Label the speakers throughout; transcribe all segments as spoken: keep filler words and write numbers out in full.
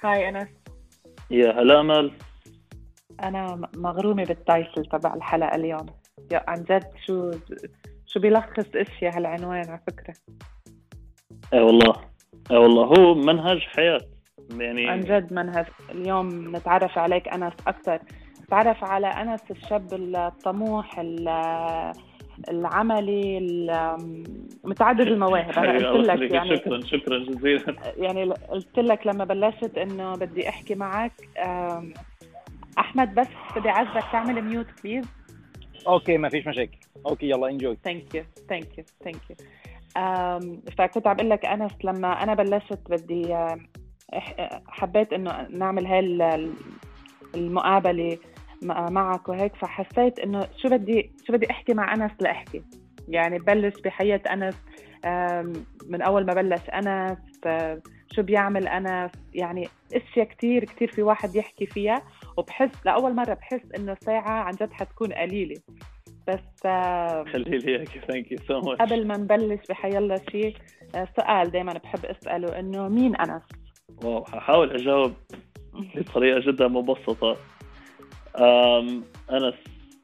Speaker 1: هاي أنس.
Speaker 2: يا هلا أمل.
Speaker 1: أنا م- مغرومة بالتايتل تبع الحلقة اليوم. يا عن جد شو شو بيلخص اشياء هالعنوان على فكرة.
Speaker 2: اي والله اي والله هو منهج حياة يعني.
Speaker 1: عن جد منهج. اليوم نتعرف عليك أنس أكثر، نتعرف على أنس الشاب الطموح ال- العملي ال- متعدد المواهب. أنا
Speaker 2: حبيبي
Speaker 1: قلت
Speaker 2: الله
Speaker 1: لك
Speaker 2: يخليك،
Speaker 1: يعني
Speaker 2: شكرا شكرا جزيلا.
Speaker 1: يعني قلت لك لما بلشت إنه بدي أحكي معك. أم، أحمد بس بدي أعذبك تعمل ميوت بليز.
Speaker 3: اوكي ما فيش مشاكل. اوكي يلا انجوي.
Speaker 1: ثانك يو ثانك يو ثانك يو. فكنت عم بقول لك أنس لما أنا بلشت بدي آم، إح- حبيت إنه نعمل هاي ال- المقابلة مع- معك وهيك، فحسيت إنه شو بدي شو بدي أحكي مع أنس لأحكي، يعني بلش بحياة أنس. آم، من أول ما بلش أنس، آه، شو بيعمل أنس، يعني أشياء كتير كتير في واحد يحكي فيها. وبحس لأول مرة بحس إنه ساعة عن جد حتكون قليلة. بس آم،
Speaker 2: خلي لي اياك. ثانك يو سو ماتش.
Speaker 1: قبل ما نبلش بحيالله شيء، آه، سؤال دايما بحب أسأله إنه مين أنس؟
Speaker 2: واو، هحاول اجاوب بطريقة جدا مبسطة. أم أنس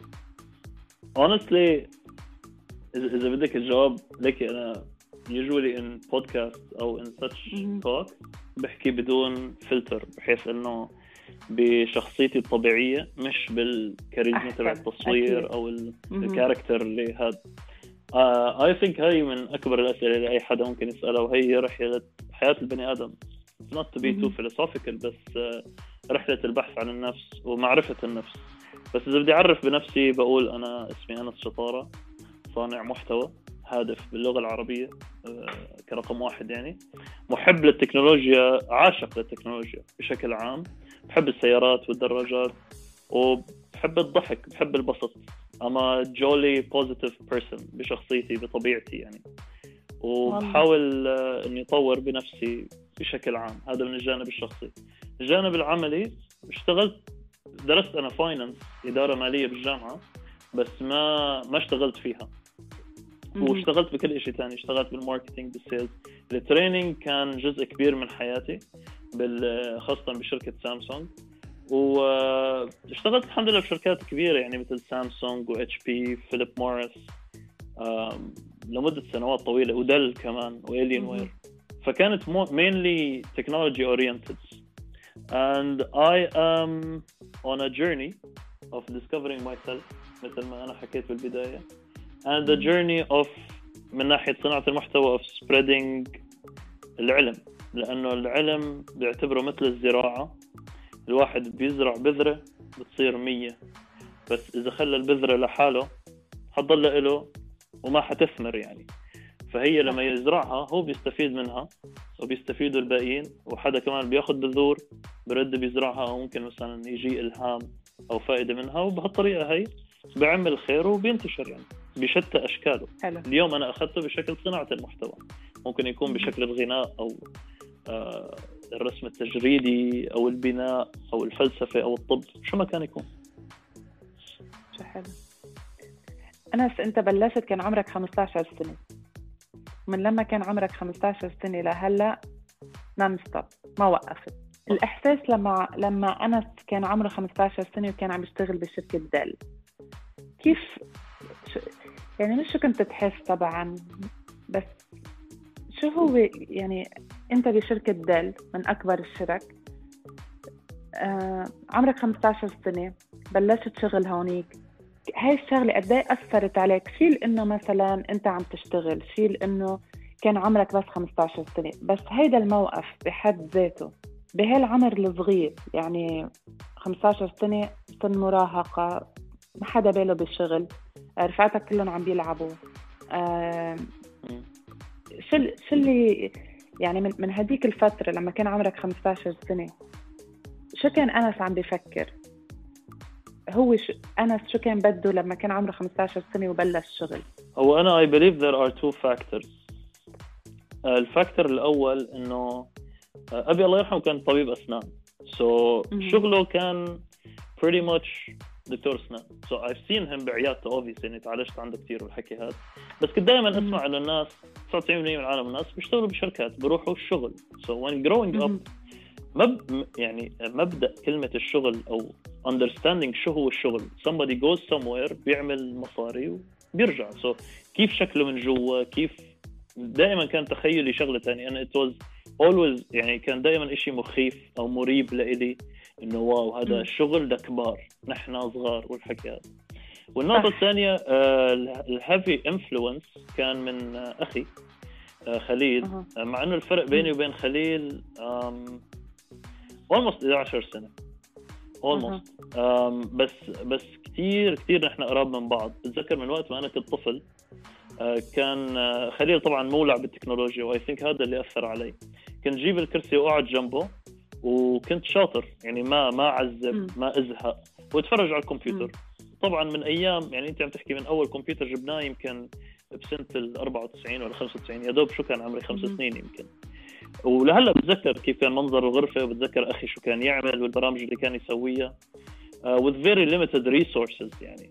Speaker 2: honestly إذا إذا بدك الجواب لك، أنا usually in podcast أو in such
Speaker 1: مهم.
Speaker 2: talk بحكي بدون فلتر، بحيث إنه بشخصيتي الطبيعية، مش بالكاريزما تبع
Speaker 1: أحسن،
Speaker 2: التصوير
Speaker 1: أكيد.
Speaker 2: أو ال-
Speaker 1: مهم.
Speaker 2: الكاركتر اللي هذا. uh, I think هاي من أكبر الأسئلة اللي أي حدا ممكن يسألها، وهي رحلة حياة البني آدم. not to be too
Speaker 1: مهم.
Speaker 2: philosophical، بس uh, رحلة البحث عن النفس ومعرفة النفس. بس إذا بدي أعرف بنفسي بقول أنا اسمي أنس شطارة، صانع محتوى هادف باللغة العربية آه، كرقم واحد، يعني محب للتكنولوجيا، عاشق للتكنولوجيا بشكل عام، بحب السيارات والدراجات، وبحب الضحك، بحب البسط. أما jolly positive person بشخصيتي بطبيعتي يعني. وبحاول آه، إني أطور بنفسي بشكل عام. هذا من الجانب الشخصي. الجانب العملي، اشتغلت درست أنا فاينانس، إدارة مالية بالجامعة، بس ما ما اشتغلت فيها.
Speaker 1: مهم.
Speaker 2: واشتغلت بكل إشي تاني، اشتغلت بالماركتينج، بالسيلز. التريننج كان جزء كبير من حياتي، بال- خاصة بشركة سامسونج. واشتغلت الحمد لله بشركات كبيرة، يعني مثل سامسونج و اتش بي، فيليب موريس، آم، لمدة سنوات طويلة، ودل كمان، وإلين
Speaker 1: مهم.
Speaker 2: وير. فكانت mo- mainly technology oriented, and I am on a journey of discovering myself مثل ما أنا حكيت بالبداية، and the journey of من ناحية صناعة المحتوى of spreading العلم. لأنه العلم بيعتبره مثل الزراعة، الواحد بيزرع بذرة بتصير مية، بس إذا خلى البذرة لحاله حتضل له وما حتثمر يعني. فهي لما يزرعها هو بيستفيد منها، وبيستفيدوا الباقيين، وحدا كمان بياخد بذور برد بيزرعها، أو ممكن مثلا يجي إلهام أو فائدة منها، وبهالطريقة هي بيعمل الخير وبينتشر يعني بشتى أشكاله.
Speaker 1: حلو.
Speaker 2: اليوم أنا أخذته بشكل صناعة المحتوى، ممكن يكون بشكل الغناء أو آه الرسم التجريدي أو البناء أو الفلسفة أو الطب، شو ما كان يكون.
Speaker 1: شو حلو. أنس، أنت بلشت كان عمرك خمسة عشر سنة. من لما كان عمرك خمسة عشر سنة لهلا نون ستوب، ما وقفت. الإحساس لما لما أنس كان عمره خمسة عشر سنة وكان عم يشتغل بشركة ديل، كيف شو يعني؟ مش شو كنت تحس طبعا، بس شو هو يعني؟ أنت بشركة ديل من أكبر الشرك، آه، عمرك خمسة عشر سنة، بلشت شغل هونيك. هاي الشغلة قد ايه أثرت عليك؟ شيل إنه مثلا أنت عم تشتغل، شيل إنه كان عمرك بس خمسة عشر سنة، بس هيدا الموقف بحد ذاته بهالعمر الصغير، يعني خمسة عشر سنة، سن مراهقة، ما حدا باله بالشغل، رفعتك كلهم عم بيلعبوا. آه، شو شو اللي يعني من من هديك الفترة لما كان عمرك خمسة عشر سنة، شو كان أنس عم بيفكر؟ هو شو أنس شو كان بده لما كان عمره خمسة عشر سنة وبلش شغل؟
Speaker 2: هو أنا I believe there are two factors. الفاكتور الأول إنه أبي الله يرحمه كان طبيب أسنان، so
Speaker 1: مم.
Speaker 2: شغله كان pretty much دكتور أسنان. so I've seen him بعيادته obviously، إني تعالجت عنده كتير والحكي هذا. بس كنت دائما
Speaker 1: مم.
Speaker 2: أسمع إنه الناس تسعة وتسعين بالمية من العالم الناس بيشتغلوا بشركات، بيروحوا الشغل. so when growing up
Speaker 1: مم.
Speaker 2: مب يعني مبدأ كلمة الشغل أو understanding شو هو الشغل. somebody goes somewhere بيعمل مصاري وبيرجع. so كيف شكله من جوا، كيف دائما كان تخيلي شغلة تانية. أنا it was always يعني كان دائما إشي مخيف أو مريب لإلي إنه واو هذا الشغل ده كبار نحن صغار والحكي هذا. والنقطة الثانية الهيفي انفلونس كان من آه أخي آه خليل. آه مع إنه الفرق بيني وبين خليل almost إحدى عشرة سنة almost um, بس بس كتير كتير نحن قراب من بعض. بتذكر من وقت ما أنا كنت طفل uh, كان uh, خليل طبعا مولع بالتكنولوجيا و I think هذا اللي أثر علي. كنت جيب الكرسي وقعد جنبه وكنت شاطر يعني ما ما عذب ما أزهق واتفرج على الكمبيوتر. طبعا من أيام يعني أنت عم تحكي من أول كمبيوتر جبناه يمكن بسنة الأربعة وتسعين ولا خمسة وتسعين يا دوب شو كان عمري خمس سنين يمكن. ولهلا بتذكر كيف كان منظر الغرفة وبتذكر أخي شو كان يعمل والبرامج اللي كان يسويها uh, with very limited resources يعني.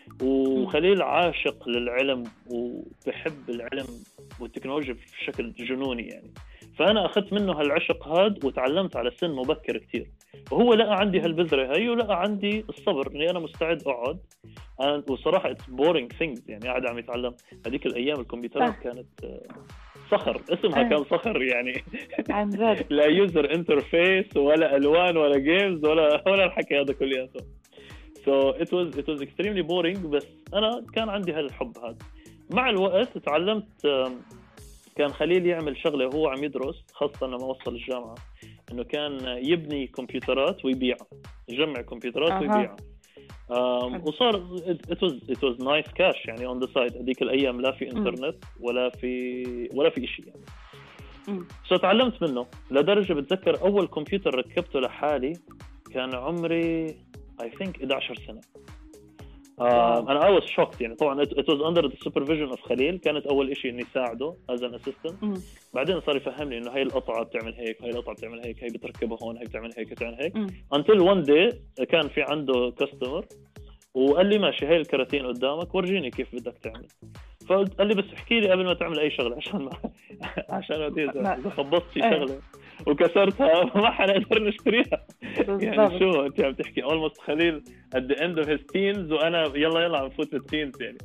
Speaker 2: وخليل عاشق للعلم وبحب العلم والتكنولوجيا بشكل جنوني يعني. فأنا أخذت منه هالعشق هاد وتعلمت على سن مبكر كتير. وهو لقى عندي هالبذرة هاي ولقى عندي الصبر إني أنا مستعد أقعد. وصراحة it's boring things يعني قاعد عم يتعلم. هذيك الأيام الكمبيوترات كانت صخر اسمها كان صخر يعني
Speaker 1: عن جد
Speaker 2: لا يوزر انترفيس ولا ألوان ولا جيمز ولا ولا الحكي هذا كلياته. so it was it was extremely boring. بس أنا كان عندي هالحب هذا. مع الوقت تعلمت كان خليل يعمل شغلة وهو عم يدرس خاصة لما وصل الجامعة إنه كان يبني كمبيوترات ويبيعها يجمع كمبيوترات uh-huh. ويبيعها. um, وصار it was it was nice cash يعني on the side. هذيك الأيام لا في إنترنت ولا في ولا في إشي يعني. so تعلمت منه لدرجة بتذكر أول كمبيوتر ركبته لحالي كان عمري I think إحدى عشرة سنة. Uh, أنا I was shocked يعني. طبعا it, it was under the supervision of خليل. كانت أول إشي إني ساعده as an assistant. م. بعدين صار يفهمني إنه هاي القطعة بتعمل هيك هاي القطعة بتعمل هيك هاي بتركبها هون هاي بتعمل هيك بتعمل هيك م. until one day كان في عنده customer وقال لي ماشي هاي الكراتين قدامك ورجيني كيف بدك تعمل. فقال لي بس احكي لي قبل ما تعمل أي شغلة عشان ما عشان إذا خبصت شي شغلة وكسرتها ما حنقدر نشتريها يعني. شو انت عم تحكي almost خليل at the end of his teens وانا يلا يلا عم فوت بالتينز يعني.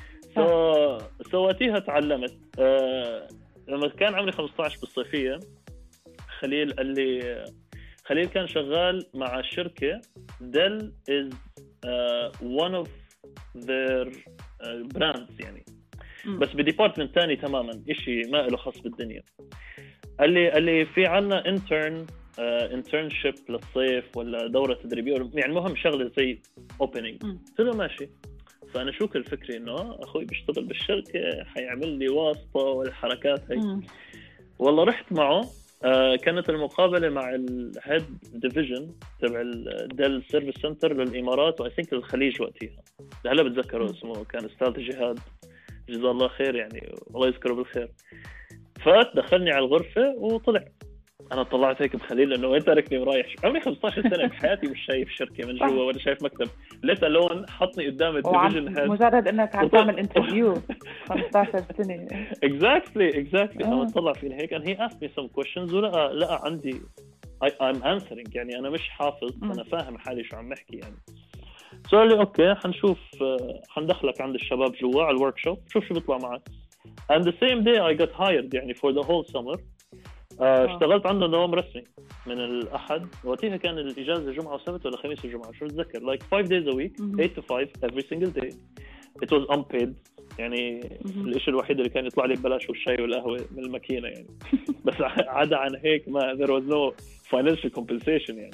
Speaker 2: so so وقتها تعلمت. uh, لما كان عمري خمسة عشر بالصيفية خليل قال لي خليل كان شغال مع شركة Dell is uh, one of their uh, brands يعني بس بديبارتمنت تاني تماما إشي ما له خاص بالدنيا. قال لي قال لي في عنا intern uh, internship للصيف ولا دورة تدريبية يعني مهم شغلة زي opening. قلت له ماشي. فأنا شوك الفكرة إنه أخوي بيشتغل بالشركة حيعمل لي واسطة والحركات هاي. م. والله رحت معه. uh, كانت المقابلة مع الهيد ديفيجن تبع الديل سيرفيس سنتر للإمارات وأي ثينك للخليج وقتها. هلا بتذكره اسمه كان أستاذ جهاد جزاه الله خير يعني الله يذكره بالخير. فات دخلني على الغرفة وطلع. أنا طلعت هيك بخليل إنه أنت تركني ورايح. عمري خمسة عشر سنة بحياتي مش شايف شركة من جوا ولا شايف مكتب. ليت ألون حطني قدام الديفيجن هيد.
Speaker 1: مجرد إنك عم تعمل انترفيو خمسة عشر سنة.
Speaker 2: Exactly exactly. أنا طلع فيني هيك and he asked me some questions ولقى لقى عندي I, I'm answering يعني أنا مش حافظ أنا فاهم حالي شو عم نحكي يعني. سؤال لي أوكي حنشوف حندخلك عند الشباب جوا على الوركشوب شوف شو بيطلع معك. and the same day I got hired يعني for the whole summer. uh, اشتغلت عنده دوام رسمي من الأحد وقتها كان الإجازة جمعة وسبت ولا خميس وجمعة شو أتذكر like five days a week mm-hmm. eight to five every single day. it was unpaid يعني mm-hmm. الإشي الوحيد اللي كان يطلع لي ببلاش والشاي والقهوة من الماكينة يعني. بس عدا عن هيك ما there was no financial compensation يعني.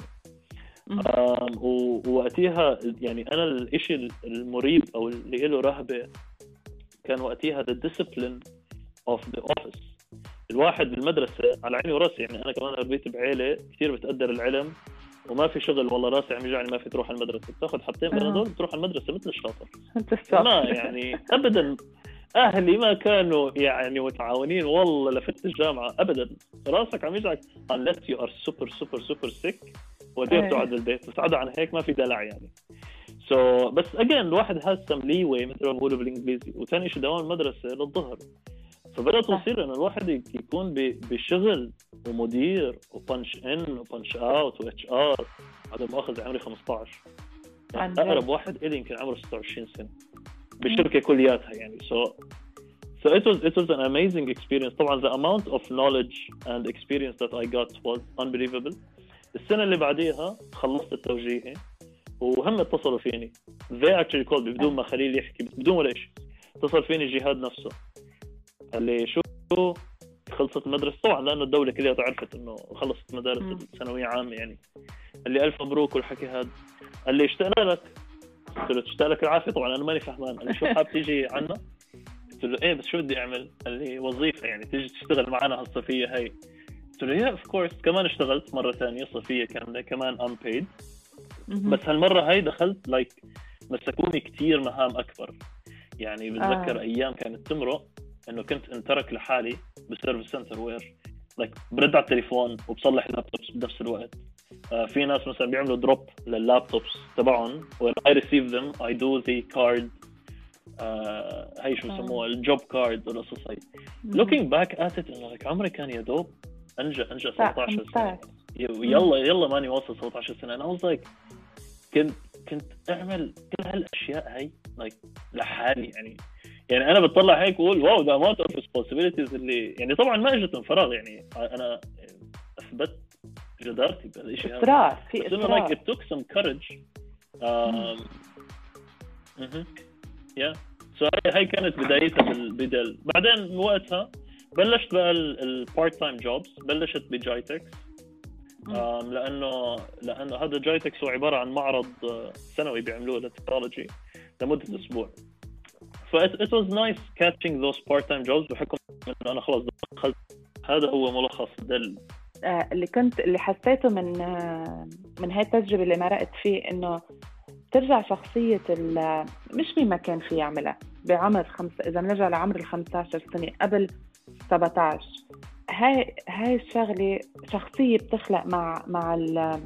Speaker 2: um, ووقتها يعني أنا الإشي المريب أو اللي له رهبة كان وقتها the discipline of the office. الواحد بالمدرسة على عيني وراسي يعني أنا كمان ربيت بعيلة كتير بتقدر العلم وما في شغل والله راسي عم يجعني ما في تروح المدرسة بتاخد حبتين بنادول بتروح المدرسة مثل الشاطر. ما يعني أبدا أهلي ما كانوا يعني متعاونين والله لفت الجامعة أبدا. راسك عم يجعك unless you are super super super sick ودير تقعد بالبيت. بس عدا عن هيك ما في دلع يعني. so بس again الواحد has some leeway مثل ما بقولوا بالإنجليزي. وثاني شيء دوام المدرسة للظهر فبدأت تصير إن الواحد يكون بشغل ومدير وبنش إن وبنش أوت وإتش آر. هذا مؤخذ عمري خمسة عشر، يعني أقرب واحد إلي يمكن عمره ستة وعشرين سنة بالشركة كلياتها يعني. so so it was it was an amazing experience. طبعا the amount of knowledge and experience that I got was unbelievable. السنة اللي بعديها خلصت التوجيهي وهم اتصلوا فيني they actually called بدون ما خليل يحكي بدون ولا شيء. اتصل فيني جهاد نفسه قال لي شو خلصت المدرسة، طبعا لأنه الدولة كلها عرفت إنه خلصت مدارس الثانوية عامة يعني. قال لي ألف مبروك والحكي هذا. قال لي اشتقنا لك. قلت له اشتقنا لك العافية. طبعا أنا ماني فهمان. قال لي شو حاب تيجي عنا؟ قلت له إيه بس شو بدي أعمل؟ قال لي وظيفة يعني تيجي تشتغل معنا هالصيفية هاي. قلت له يا of course. كمان اشتغلت مرة ثانية صيفية كاملة كمان unpaid. بس هالمرة هاي دخلت like مسكوني كتير مهام أكبر يعني. بتذكر آه. أيام كانت تمرق إنه كنت انترك لحالي بالسيرفيس سنتر وير like برد على التليفون وبصلح لابتوبس بنفس الوقت. uh, في ناس مثلا بيعملوا دروب لللابتوبس تبعهم when I receive them I do the card uh, هاي شو يسموها الجوب كارد والقصص هاي. looking back at it إنه like عمري كان يدوب أنجا أنجا سبعة عشر سنة يلا يلا ماني واصل سبعة عشر سنة. أنا was like كنت كنت أعمل كل هالأشياء هاي like لحالي يعني. يعني أنا بتطلع هيك وأقول واو ده amount of responsibilities اللي يعني طبعا ما إجت من فراغ يعني. أنا أثبت جدارتي بالشيء هذا.
Speaker 1: إصرار في
Speaker 2: إصرار. Like it took some courage. Um, mhm. Yeah. So هاي كانت بدايتها بالبداية. بعدين وقتها بلشت بقى ال part time jobs. بلشت بجايتكس. um, لأنه لأنه هذا جايتكس هو عبارة عن معرض سنوي بيعملوه للتكنولوجي لمدة أسبوع. ف it, it was nice catching those part-time jobs بحكم إنه أنا خلاص دخلت. هذا هو ملخص دل
Speaker 1: آه اللي كنت اللي حسيته من آه من هاي التجربة اللي مرقت فيه إنه ترجع شخصية مش مما كان فيه يعملها بعمر خمسة. إذا بنرجع لعمر الخمسة عشر سنة قبل سبعة عشر هاي هاي الشغلة شخصية بتخلق مع مع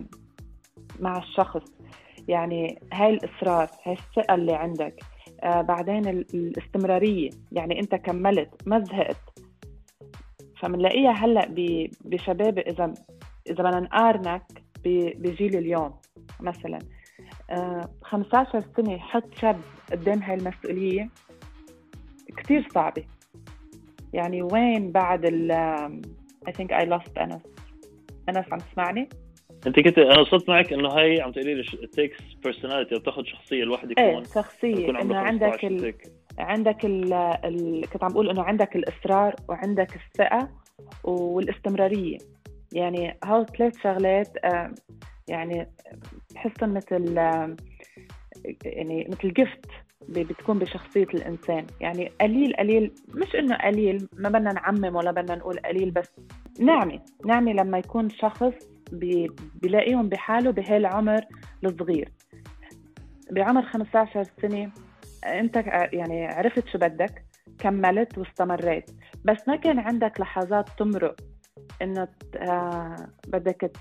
Speaker 1: مع الشخص يعني. هاي الإصرار هاي الثقة اللي عندك. آه بعدين الاستمرارية يعني أنت كملت ما زهقت. فمنلاقيها هلأ بشباب إذا إذا بدنا نقارنك بجيل اليوم مثلا آه خمسة عشر سنة حط شاب قدام هاي المسؤولية كتير صعبة يعني. وين بعد ال I think I lost أنس. أنس عم تسمعني؟
Speaker 2: انت كنت انا وصلت معك انه هاي عم تقولي لي it takes personality بتاخذ شخصيه الواحد يكون
Speaker 1: ايه شخصيه انه عندك ال... عندك ال... ال... كنت عم بقول انه عندك الاصرار وعندك الثقه والاستمراريه يعني. هاو ثلاث شغلات آه يعني بحسهم مثل آه يعني مثل جفت بتكون بشخصيه الانسان يعني. قليل قليل مش انه قليل ما بدنا نعمم ولا بدنا نقول قليل بس نعمه نعمه لما يكون شخص بيلاقيهم بحاله بهالعمر الصغير بعمر خمسة عشر سنة. انت يعني عرفت شو بدك كملت واستمريت بس ما كان عندك لحظات تمرق انه آه بدك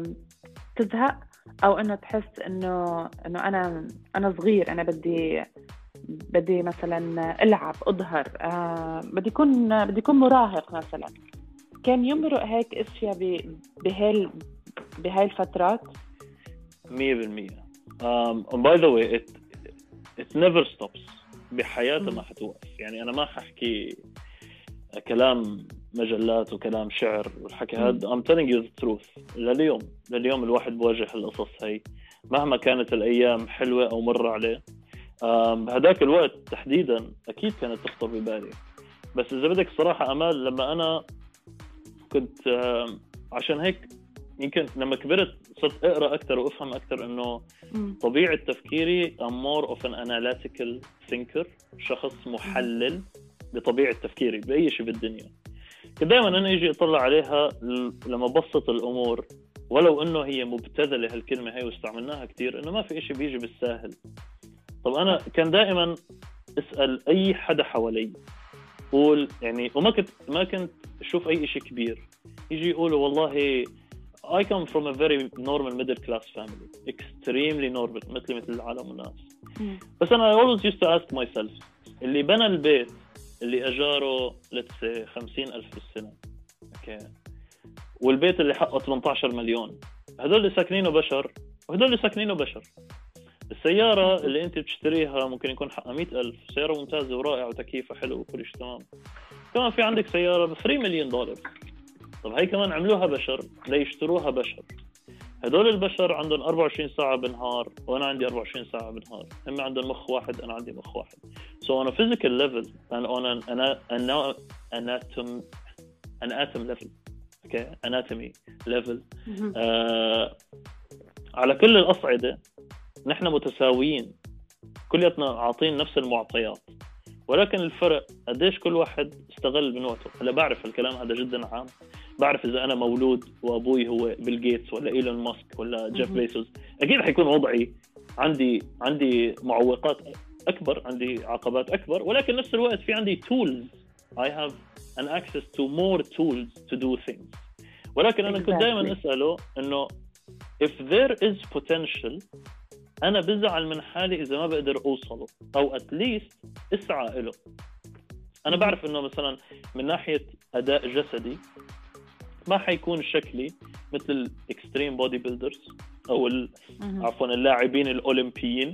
Speaker 1: تزهق او انه تحس انه انه انا انا صغير انا بدي بدي مثلا العب اظهر آه بدي يكون بدي يكون مراهق مثلا. كان يمرق هيك اشياء بهال بهاي الفترات
Speaker 2: مية بالمية. um, and by the way it it never stops. بحياته ما حتوقف يعني. أنا ما ححكي كلام مجلات وكلام شعر والحكي هذا. I'm telling you the truth. لليوم لليوم الواحد بواجه القصص هاي مهما كانت الأيام حلوة أو مرة عليه. um, بهداك الوقت تحديدا أكيد كانت تخطر ببالي. بس إذا بدك صراحة أمال لما أنا كنت uh, عشان هيك يمكن لما كبرت صرت أقرأ أكتر وأفهم أكتر إنه طبيعة تفكيري I'm more of an analytical thinker. شخص محلل بطبيعة تفكيري بأي شيء بالدنيا. كنت دائما أنا يجي أطلع عليها لما بسط الأمور ولو إنه هي مبتذلة هالكلمة هاي واستعملناها كتير إنه ما في إشي بيجي بالساهل. طب أنا كان دائما أسأل أي حدا حوالي قول يعني وما كنت ما كنت أشوف أي إشي كبير يجي يقولوا والله I come from a very normal middle class family extremely normal مثل مثل العالم والناس. بس أنا I always used to ask myself اللي بنى البيت اللي اجاره لتس خمسين ألف بالسنه، اوكي، والبيت اللي حقه ثمانية عشر مليون، هذول اللي ساكنينه بشر وهذول اللي ساكنينه بشر. السيارة اللي انت بتشتريها ممكن يكون حقها مئة ألف، سيارة ممتازة ورائعة وتكييفها حلو وكل شيء تمام. كمان في عندك سيارة ب ثلاثة مليون دولار، طب هاي كمان عملوها بشر ليشتروها بشر. هدول البشر عندهم أربعة وعشرين ساعة بالنهار وأنا عندي أربعة وعشرين ساعة بالنهار، هم عندهم مخ واحد أنا عندي مخ واحد. So on a physical level and on an ana- anatom an atom level, okay, anatomy level, آه على كل الأصعدة نحن متساويين، كلياتنا عاطين نفس المعطيات، ولكن الفرق قديش كل واحد استغل من وقته. هلا بعرف الكلام هذا جدا عام، بعرف إذا أنا مولود وأبوي هو بيل جيتس ولا إيلون ماسك ولا جيف بيسوس أكيد حيكون وضعي عندي عندي معوقات أكبر، عندي عقبات أكبر، ولكن نفس الوقت في عندي tools. I have an access to more tools to do things. ولكن أنا كنت دائما أسأله إنه if there is potential أنا بزعل من حالي إذا ما بقدر أوصله، أو at least أسعى له. أنا بعرف إنه مثلا من ناحية أداء جسدي ما حيكون شكلي مثل الإكستريم بودي بيلدرز أو عفوا اللاعبين الأولمبيين،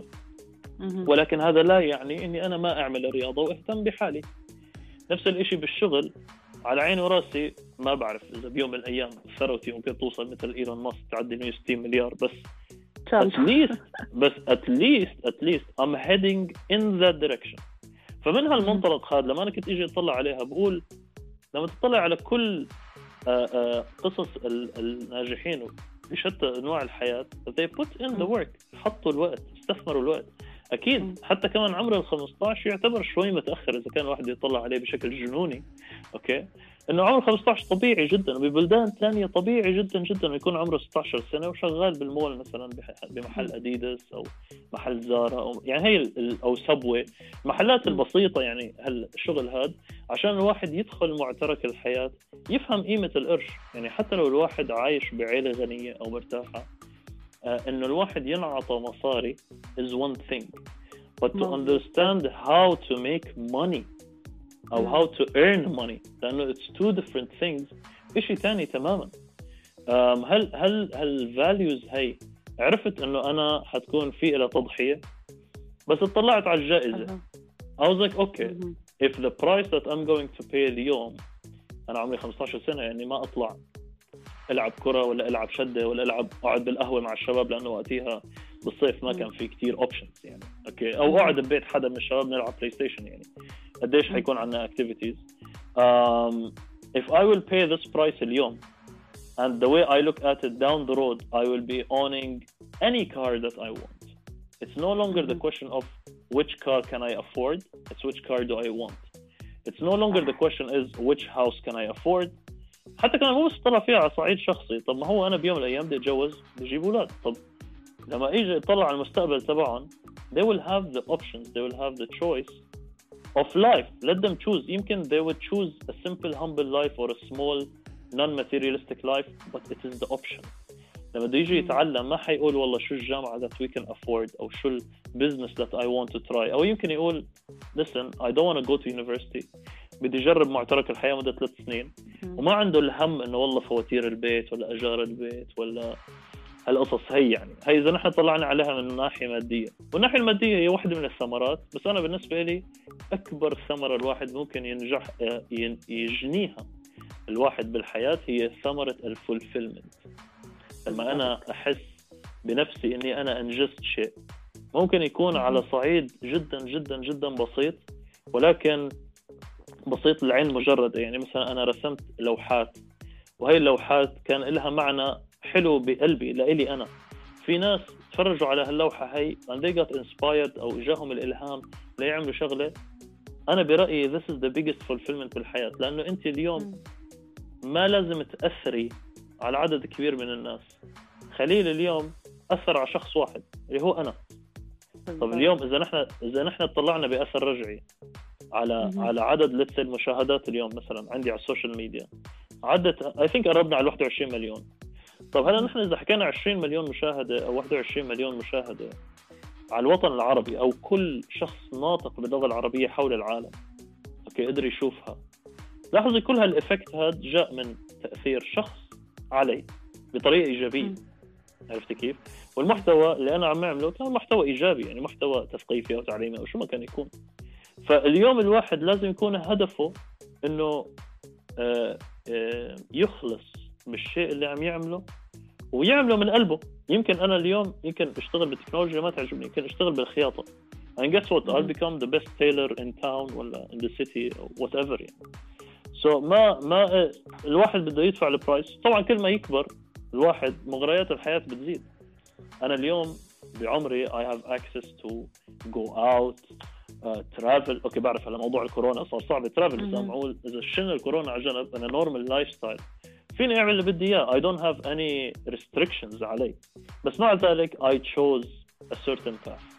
Speaker 2: ولكن هذا لا يعني إني أنا ما أعمل رياضة وأهتم بحالي. نفس الإشي بالشغل، على عيني وراسي. ما بعرف إذا بيوم من الأيام ثروتي ممكن توصل مثل إيلون ماسك تعدي مئة وستين مليار، بس at least بس at least at least I'm heading in that direction. فمن هالمنطلق هذا لما أنا كنت إجي أطلع عليها بقول لما تطلع على كل آآ آآ قصص الناجحين بشتى أنواع الحياة they put in the work، حطوا الوقت، استثمروا الوقت. أكيد حتى كمان عمر الخمسة عشر يعتبر شوي متأخر إذا كان واحد يطلع عليه بشكل جنوني، أوكي، إنه عمر خمسة عشر طبيعي جدا، وببلدان ثانية طبيعي جدا جدا يكون عمره ستة عشر سنة وشغال بالمول مثلا بمحل أديداس أو محل زارا أو يعني هي أو سبوي، محلات البسيطة. يعني هالشغل هذا عشان الواحد يدخل معترك الحياة يفهم قيمة القرش. يعني حتى لو الواحد عايش بعائلة غنية أو مرتاحة، آه إنه الواحد ينعطى مصاري is one thing, but to understand how to make money أو how to earn money لأنه it's two different things، إشي تاني تماما. هل هل هل values هاي عرفت إنه أنا حتكون في إلى تضحية، بس اطلعت على الجائزة I was like okay if the price that I'm going to pay اليوم، أنا عمري خمسة عشر سنة، يعني ما أطلع ألعب كرة ولا ألعب شدة ولا ألعب أقعد بالقهوة مع الشباب لأنه وقتها بالصيف ما كان في كتير options يعني، أوكي، أو أقعد ببيت حدا من الشباب نلعب بلاي ستيشن. يعني قديش حيكون عندنا activities. um, if I will pay this price اليوم and the way I look at it down the road I will be owning any car that I want. It's no longer the question of which car can I afford, it's which car do I want. It's no longer the question is which house can I afford. حتى كان مو بس طلع فيها على صعيد شخصي، طب ما هو أنا بيوم من الأيام بدي أتجوز بدي أجيب أولاد، طب لما إيجي أطلع على المستقبل تبعهم they will have the options, they will have the choice of life. Let them choose. يمكن they would choose a simple humble life or a small non-materialistic life, but it is the option. لما بده يجي يتعلم ما حيقول والله شو الجامعة that we can afford أو شو business that I want to try، أو يمكن يقول listen I don't want to go to university، بدي أجرب معترك الحياة مدة ثلاث سنين، وما عنده الهم إنه والله فواتير البيت ولا أجار البيت ولا هالقصص هي. يعني هي إذا نحن طلعنا عليها من ناحية مادية، والناحية المادية هي واحدة من الثمرات، بس أنا بالنسبة لي أكبر ثمرة الواحد ممكن ينجح يجنيها الواحد بالحياة هي ثمرة الفولفيلمنت. لما أنا أحس بنفسي إني أنا أنجزت شيء، ممكن يكون على صعيد جدا جدا جدا بسيط، ولكن بسيط للعين مجردة. يعني مثلا أنا رسمت لوحات، وهي اللوحات كان لها معنى حلو بقلبي لإلي أنا. في ناس تفرجوا على هاللوحة هاي and they got inspired أو جاهم الإلهام ليعملوا شغلة. أنا برأيي this is the biggest fulfillment بالحياة، لأنه أنت اليوم ما لازم تأثري على عدد كبير من الناس. خليل اليوم أثر على شخص واحد اللي هو أنا. طب اليوم إذا نحن إذا نحن طلعنا بأثر رجعي على على عدد لتس المشاهدات اليوم، مثلا عندي على السوشيال ميديا عدت I think قربنا على واحد وعشرين مليون. طب هلا نحن إذا حكينا عشرين مليون مشاهدة أو واحد وعشرين مليون مشاهدة على الوطن العربي أو كل شخص ناطق باللغة العربية حول العالم، اوكي قدر يشوفها. لاحظي كل هالإفكت هذا جاء من تأثير شخص علي بطريقة إيجابية.
Speaker 1: مم.
Speaker 2: عرفت كيف؟ والمحتوى اللي أنا عم أعمله كان محتوى إيجابي، يعني محتوى تثقيفي أو تعليمي أو شو ما كان يكون. فاليوم الواحد لازم يكون هدفه إنه آه آه يخلص بالشيء اللي عم يعمله ويعمله من قلبه. يمكن أنا اليوم يمكن أشتغل بالتكنولوجيا ما تعجبني، يمكن أشتغل بالخياطة. and guess what, I'll become the best tailor in town ولا in the city whatever يعني. so ما ما الواحد بده يدفع البرايس. طبعا كل ما يكبر الواحد مغريات الحياة بتزيد. أنا اليوم بعمري I have access to go out uh, travel. أوكي بعرف على موضوع الكورونا صار صعب travel، بس معقول إذا شلنا الكورونا على جنب أنا normal lifestyle فيني أعمل اللي بدي إياه. I don't have any restrictions علي، بس مع ذلك I chose a certain path.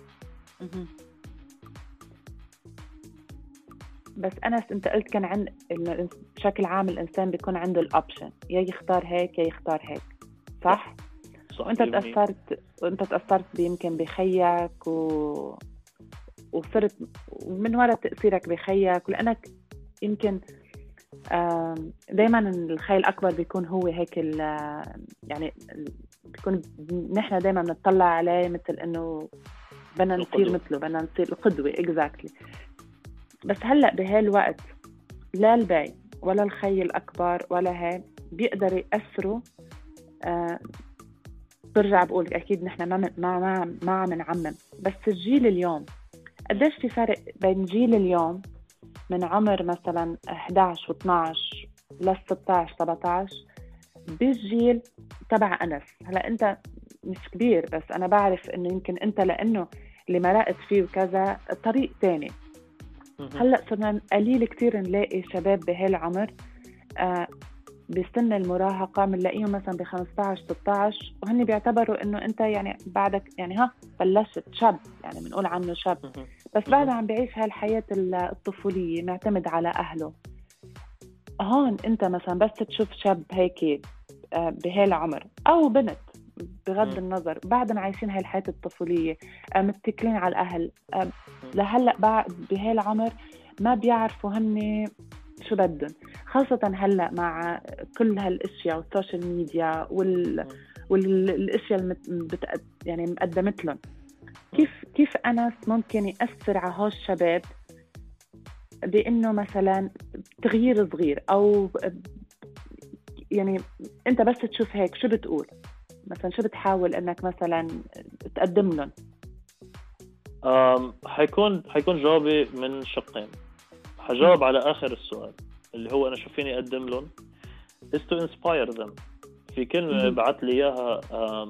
Speaker 1: بس أنس أنت قلت كان عن إنه بشكل عام الإنسان بيكون عنده الأوبشن يا يختار هيك يا يختار هيك، صح؟
Speaker 2: صح.
Speaker 1: وأنت تأثرت وأنت تأثرت يمكن بخيك و... وصرت من وراء تأثيرك بخيك، ولأنك يمكن دايما الخي الأكبر بيكون هو هيك يعني بيكون نحن دايما نطلع عليه مثل إنه بدنا نصير مثله، بدنا نصير القدوة exactly. بس هلأ بهالوقت لا البي ولا الخي الأكبر ولا هاي بيقدر يأثروا. آه برجع بقول أكيد نحن ما ما ما ما عم نعمم، بس الجيل اليوم قديش في فرق بين جيل اليوم من عمر مثلا إحدى عشر واثني عشر ل ستة عشر سبعة عشر بالجيل تبع أنس. هلأ أنت مش كبير بس أنا بعرف إنه يمكن أنت لأنه اللي مرقت فيه وكذا طريق تاني. هلأ صرنا قليل كتير نلاقي شباب بهالعمر آه بسن المراهقة بنلاقيهم مثلا ب خمسة عشر ستة عشر وهن بيعتبروا إنه أنت يعني بعدك يعني ها بلشت شاب، يعني بنقول عنه شاب بس بعد عم بعيش هالحياة الطفولية معتمد على أهله. هون أنت مثلا بس تشوف شاب هيك آه بهالعمر أو بنت بغض النظر بعدنا عايشين هاي الحياة الطفولية متكلين على الأهل آه لهلأ بعد بهالعمر ما بيعرفوا هن شو بدهم، خاصة هلأ مع كل هالاشياء والسوشيال ميديا وال والاشياء اللي بت... يعني مقدمت لهم. كيف كيف أنس ممكن يأثر على هالشباب بأنه مثلا تغيير صغير أو يعني أنت بس تشوف هيك شو بتقول مثلا، شو بتحاول انك مثلا تقدم لهم؟
Speaker 2: أم حيكون حيكون جوابي من شقين. حجاوب على اخر السؤال اللي هو انا شو فيني اقدم لهم is to inspire them. في كلمة بعت لي اياها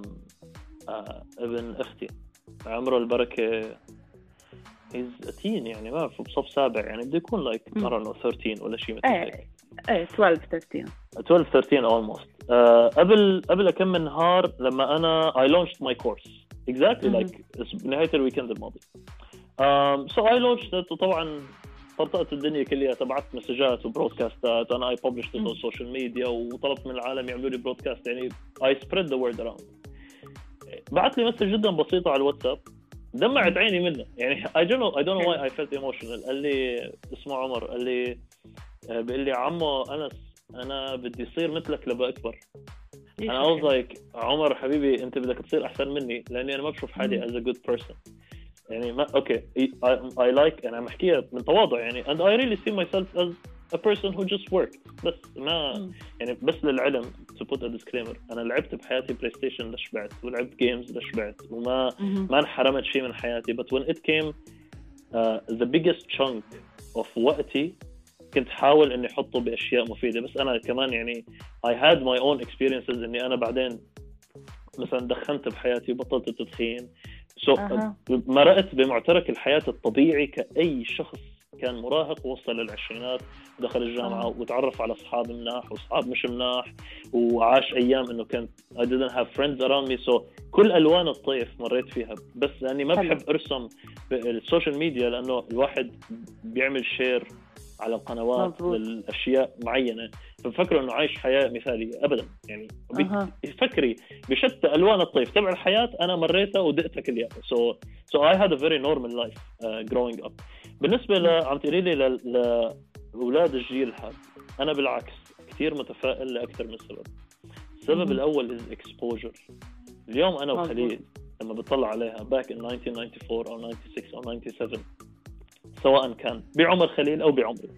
Speaker 2: ابن اختي عمره البركة he's a teen يعني ما في بصف سابع يعني بده يكون like I don't know ثلاثة عشر ولا شيء مثل هيك.
Speaker 1: ايه اثنا عشر ثلاثة عشر
Speaker 2: اثنا عشر ثلاثة عشر almost. uh, قبل قبل كم من نهار لما انا I launched my course exactly mm-hmm. like بنهاية الويكند الماضي. um, so I launched it وطبعا طرطقت الدنيا كلها، تبعت مسجات وبرودكاستات أنا I published it on social media وطلبت من العالم يعملوا لي برودكاست يعني I spread the word around. بعت لي مسج جدا بسيطة على الواتساب دمعت عيني منه يعني I don't know I don't know why I felt emotional. قال لي اسمه عمر، قال لي بيقول لي عمو أنس أنا بدي أصير مثلك لبقى أكبر. أنا I was like عمر حبيبي أنت بدك تصير أحسن مني لأني أنا ما بشوف حالي as a good person يعني ما أوكي I, I like أنا محكيها من تواضع يعني and I really see myself as a person who just worked بس ما يعني بس للعلم to put a disclaimer أنا لعبت بحياتي بلاي ستيشن لشبعت ولعبت جيمز لشبعت وما ما انحرمت شيء من حياتي but when it came uh, the biggest chunk of وقتي كنت حاول إني أحطه بأشياء مفيدة. بس أنا كمان يعني I had my own experiences إني أنا بعدين مثلا دخنت بحياتي وبطلت التدخين so أه. مرقت بمعترك الحياة الطبيعي كأي شخص كان مراهق ووصل للعشرينات ودخل الجامعة أه. وتعرف على أصحاب مناح وأصحاب مش مناح وعاش أيام إنه كان I didn't have friends around me so كل ألوان الطيف مريت فيها. بس لأني ما بحب أرسم بالسوشيال ميديا لأنه الواحد بيعمل شير على القنوات للأشياء معينة ففكروا إنه عايش حياة مثالية أبداً يعني أه. فكري بشتى ألوان الطيف تبع الحياة أنا مريتها ودقتها كلها so so I had a very normal life uh, growing up. بالنسبه ل عم تقولي لي لاولاد الجيل هذا، انا بالعكس كثير متفائل لاكثر من سبب. السبب الاول is exposure. اليوم انا وخليل لما بطلع عليها back in nineteen ninety-four او ninety-six او ninety-seven، سواء كان بعمر خليل او بعمري،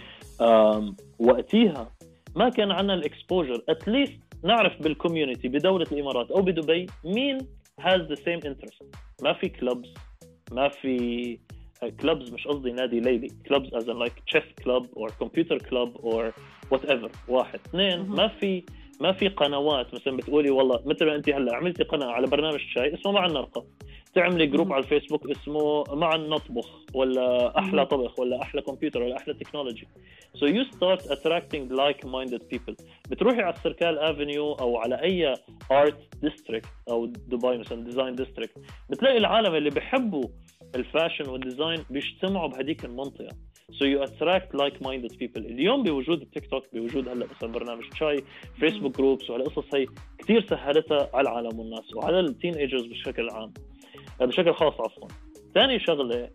Speaker 2: وقتها ما كان عندنا الاكسبوجر. اتليست نعرف بالكوميونتي بدولة الامارات او بدبي مين has the same interest. ما في كلوبز، ما في كلوبز، مش قصدي نادي ليلي، كلوبز as in like chess club or computer club or whatever. واحد اثنين، ما في ما في قنوات مثلا بتقولي والله مثل ما انت هلا عملتي قناه على برنامج شاي اسمه مع النرقه، تعملي جروب على الفيسبوك اسمه مع النطبخ ولا احلى طبخ ولا احلى كمبيوتر ولا احلى تكنولوجي. so you start attracting like-minded people. بتروحي على السيركال افنيو او على اي ارت ديستريكت او دبي مثلا ديزاين ديستريكت، بتلاقي العالم اللي بيحبوا الفاشن والديزاين بيجتمعوا بهديك المنطقه. so you attract like-minded people. اليوم بوجود التيك توك، بوجود هلا مثلا برنامج شاي، فيسبوك جروبس وعلى قصص هي كثير سهلتها على العالم والناس وعلى التين ايجرز بشكل عام، بشكل خاص عفوا. ثاني شغله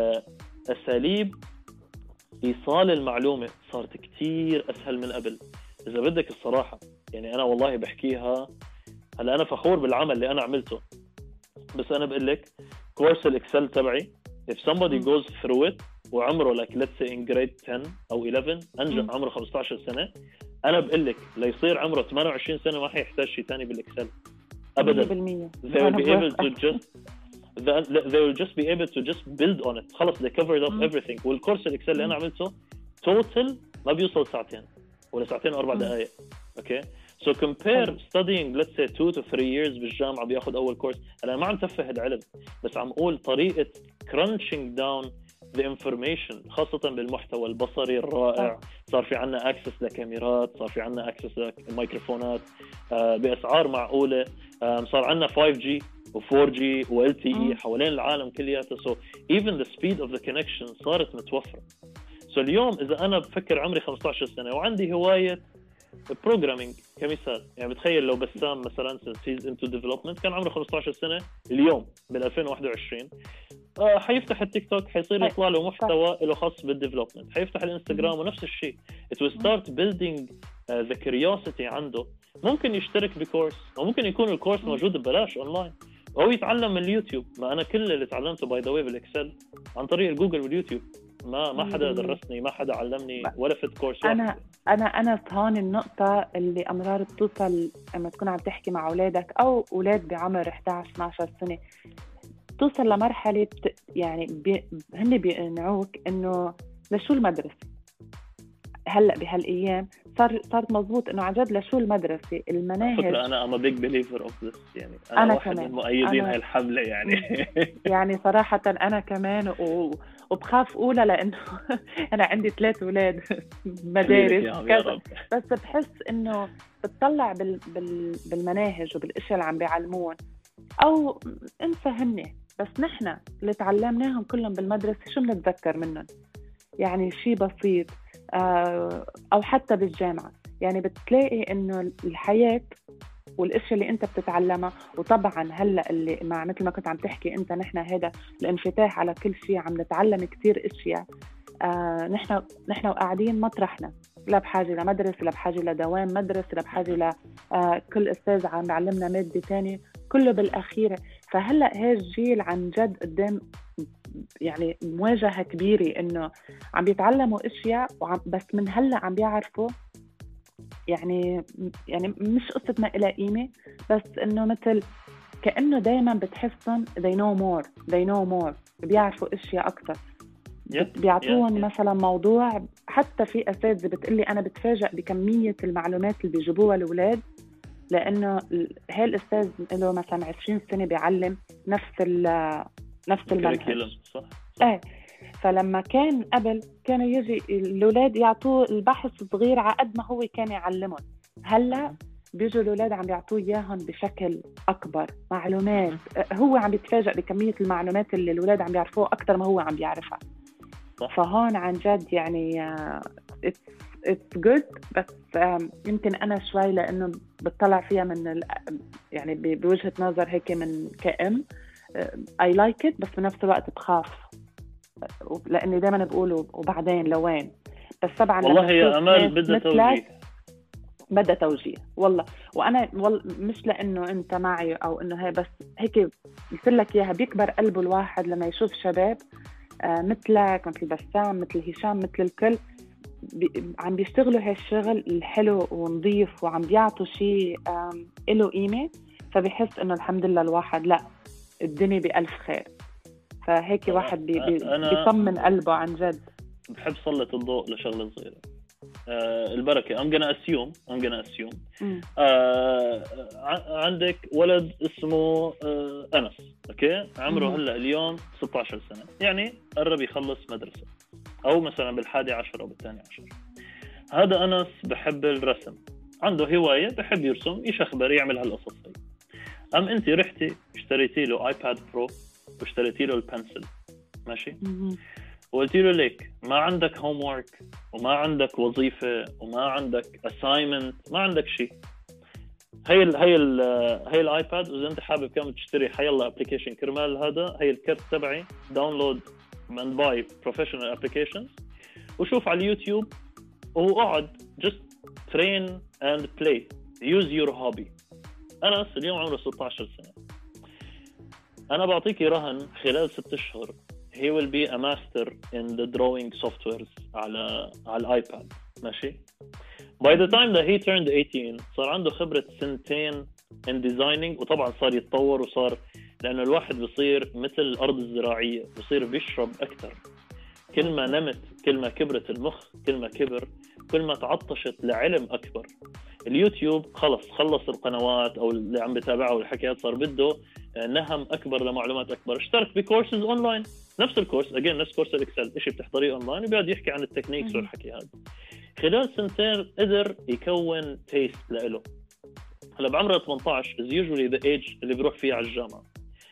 Speaker 2: اساليب ايصال المعلومه صارت كثير اسهل من قبل. اذا بدك الصراحه يعني انا والله بحكيها، هلا انا فخور بالعمل اللي انا عملته، بس انا بقول لك كورس الاكسل تبعي if somebody goes through it وعمره like let's say in grade ten او eleven انجح عمره خمسة عشر سنه، انا بقول لك ليصير عمره ثمانية وعشرين سنه ما حيحتاج شيء ثاني بالاكسل ابدا. they will be able to just they will just be able to just build on it. خلص they covered up everything. والكورس الاكسل اللي انا عملته total ما بيوصل ساعتين ولا ساعتين واربع دقائق. اوكي so compare studying let's say two to three years بالجامعه بياخذ اول كورس. انا ما عم تفه العلم، بس عم اقول طريقه crunching down the information، خاصة بالمحتوى البصري الرائع. صار في عنا access لكاميرات، صار في عنا access لميكروفونات بأسعار معقولة، صار عنا five G و four G و L T E حوالين العالم كلياته. so even the speed of the connection صارت متوفرة. so اليوم إذا أنا بفكر عمري خمسة عشر سنة وعندي هواية programming كمثال، يعني بتخيل لو بسام مثلا he's into development كان عمره خمسة عشر سنة اليوم بال ألفين وواحد وعشرين، آه حيفتح التيك توك حيصير يطلع له محتوى له خاص بالديفلوبمنت، حيفتح الانستغرام ونفس الشيء. it will start building uh, the curiosity عنده. ممكن يشترك بكورس او ممكن يكون الكورس موجود ببلاش اونلاين او يتعلم من اليوتيوب. ما انا كل اللي تعلمته باي ذا واي بالاكسل عن طريق جوجل واليوتيوب، ما ما حدا درسني، ما حدا علمني ولا فت كورس.
Speaker 1: انا انا انا هون النقطه اللي امرار بتوصل لما تكون عم تحكي مع اولادك او اولاد بعمر إحدى عشر اثنا عشر سنه، توصل لمرحله يعني بي هن بيقنعوك انه لشو المدرسه. هلا بهالايام صار صارت مزبوط انه عن جد لشو المدرسه المناهج.
Speaker 2: فكرة انا ام بيج بليفر اوف ذس، يعني انا, أنا واحد من مؤيدين هاي الحمله يعني
Speaker 1: يعني صراحه انا كمان و... وبخاف اقولها لانه انا عندي ثلاث اولاد مدارس كذا، بس بحس انه بتطلع بال... بال... بالمناهج وبالاشياء اللي عم بيعلمون او انسى هني، بس نحن اللي تعلمناهم كلهم بالمدرسه شو بنتذكر منهم؟ يعني شيء بسيط أو حتى بالجامعة. يعني بتلاقي إنه الحياة والأشياء اللي أنت بتتعلمها، وطبعاً هلأ اللي مع مثل ما كنت عم تحكي أنت نحن هذا الانفتاح على كل شيء عم نتعلم كتير أشياء. آه نحن نحن وقاعدين مطرحنا، لا بحاجة لمدرسة، لا بحاجة لدوام مدرسة، لا بحاجة ل آه كل أستاذ عم يعلمنا مادة تانية، كله بالأخير. فهلأ هذا الجيل عن جد قدام يعني مواجهة كبيرة إنه عم بيتعلموا أشياء وعم بس من هلأ عم بيعرفوا يعني يعني مش قصة ما إلها قيمة، بس إنه مثل كأنه دايما بتحسن they know more they know more بيعرفوا أشياء أكثر. yeah, بيعطون yeah, yeah. مثلا موضوع، حتى في أساتذة بتقلي أنا بتفاجأ بكمية المعلومات اللي بيجيبوها الأولاد، لأنه هاي الأستاذ له مثلا عشرين سنة بيعلم نفس نفس المنهج صح. ايه فلما كان قبل كانوا يجي الاولاد يعطوه البحث صغير على قد ما هو كان يعلمهم، هلا بيجوا الاولاد عم بيعطوه اياهم بشكل اكبر معلومات. هو عم بيتفاجئ بكميه المعلومات اللي الاولاد عم بيعرفوها اكثر ما هو عم بيعرفها. فهون عن جد يعني it's it's good، بس يمكن انا شوي لانه بتطلع فيها من يعني بوجهه نظر هيك من كأم I like it، بس بنفس الوقت بخاف لاني دائما بقوله وبعدين لوين. بس طبعا
Speaker 2: والله يا امال بدها توجيه،
Speaker 1: بدها توجيه والله. وانا والله مش لانه انت معي او انه هي، بس هيك قلت لك اياها، بيكبر قلبه الواحد لما يشوف شباب آه مثلك، مثل بسام، مثل هشام، مثل الكل بي عم بيشتغلوا هالشغل الحلو ونظيف، وعم بيعطوا شيء له قيمة. فبيحس انه الحمد لله الواحد لا، الدنيا بألف خير. فهيك واحد بي بي بيطمن قلبه عن جد.
Speaker 2: بحب سلط الضوء لشغلة صغيرة. آه البركة I'm gonna assume I'm gonna assume آه عندك ولد اسمه آه أنس، أوكي، عمره هلأ اليوم ستة عشر سنة، يعني قرب يخلص مدرسة، أو مثلا بالحادي عشر أو بالثاني عشر. هذا أنس بحب الرسم، عنده هواية، بحب يرسم، يشخبر، يعمل هالقصص هي. أم أنت رحتي اشتريتي له آيباد برو واشتريتي له البنسل، ماشي، وقلتي له ليك ما عندك هوم وورك وما عندك وظيفة وما عندك assignment، ما عندك شيء، هي ال هي ال هي الايباد، واذا انت حابب كمان تشتري حيلا ابلكيشن كرمال هذا، هي الكرت تبعي، داونلود من باي بروفيشنال ابلكيشنز، وشوف على اليوتيوب واقعد just train and play use your hobby. أنس اليوم عمره ستة عشر سنة، أنا بعطيكي رهن خلال ست أشهر he will be a master in the drawing softwares على على الآيباد، ماشي. by the time that he turned eighteen صار عنده خبرة سنتين in designing، وطبعا صار يتطور، وصار لأنه الواحد بصير مثل الأرض الزراعية، بصير بيشرب أكثر، كل ما نمت، كل ما كبرت المخ، كل ما كبر، كل ما تعطشت لعلم أكبر. اليوتيوب خلص خلص القنوات أو اللي عم بتابعه والحكايات، صار بده نهم أكبر لمعلومات أكبر، اشترك بكورسز أونلاين، نفس الكورس أجين نفس كورس الإكسل، إشي بتحضريه أونلاين وبيقعد يحكي عن التكنيكس والحكي هذا. خلال سنتين قدر يكون تيست لإله. هلا بعمره ثمانية عشر is usually the age اللي بيروح فيه على الجامعة.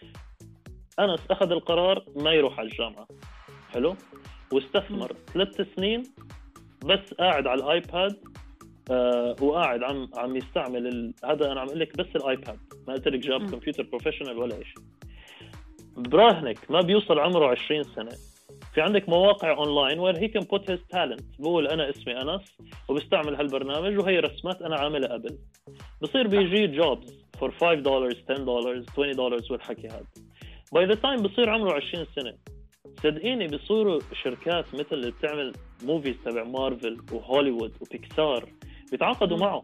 Speaker 2: أنس أخذ القرار ما يروح على الجامعة، حلو، واستثمر ثلاث سنين بس قاعد على الآيباد، آه وقاعد عم عم يستعمل ال... هذا أنا عم أقول لك بس الآيباد، ما قلت لك جاب كمبيوتر بروفيشنال ولا إشي. براهنك ما بيوصل عمره عشرين سنة، في عندك مواقع أونلاين where he can put his talent، بقول أنا اسمي أنس وبستعمل هالبرنامج وهي رسمات أنا عاملها قبل، بصير بيجي jobs for five dollars ten dollars twenty dollars والحكي هذا. by the time بصير عمره عشرين سنة، صدقيني بيصيروا شركات مثل اللي بتعمل موفيز تبع مارفل وهوليوود وبيكسار بيتعاقدوا معه.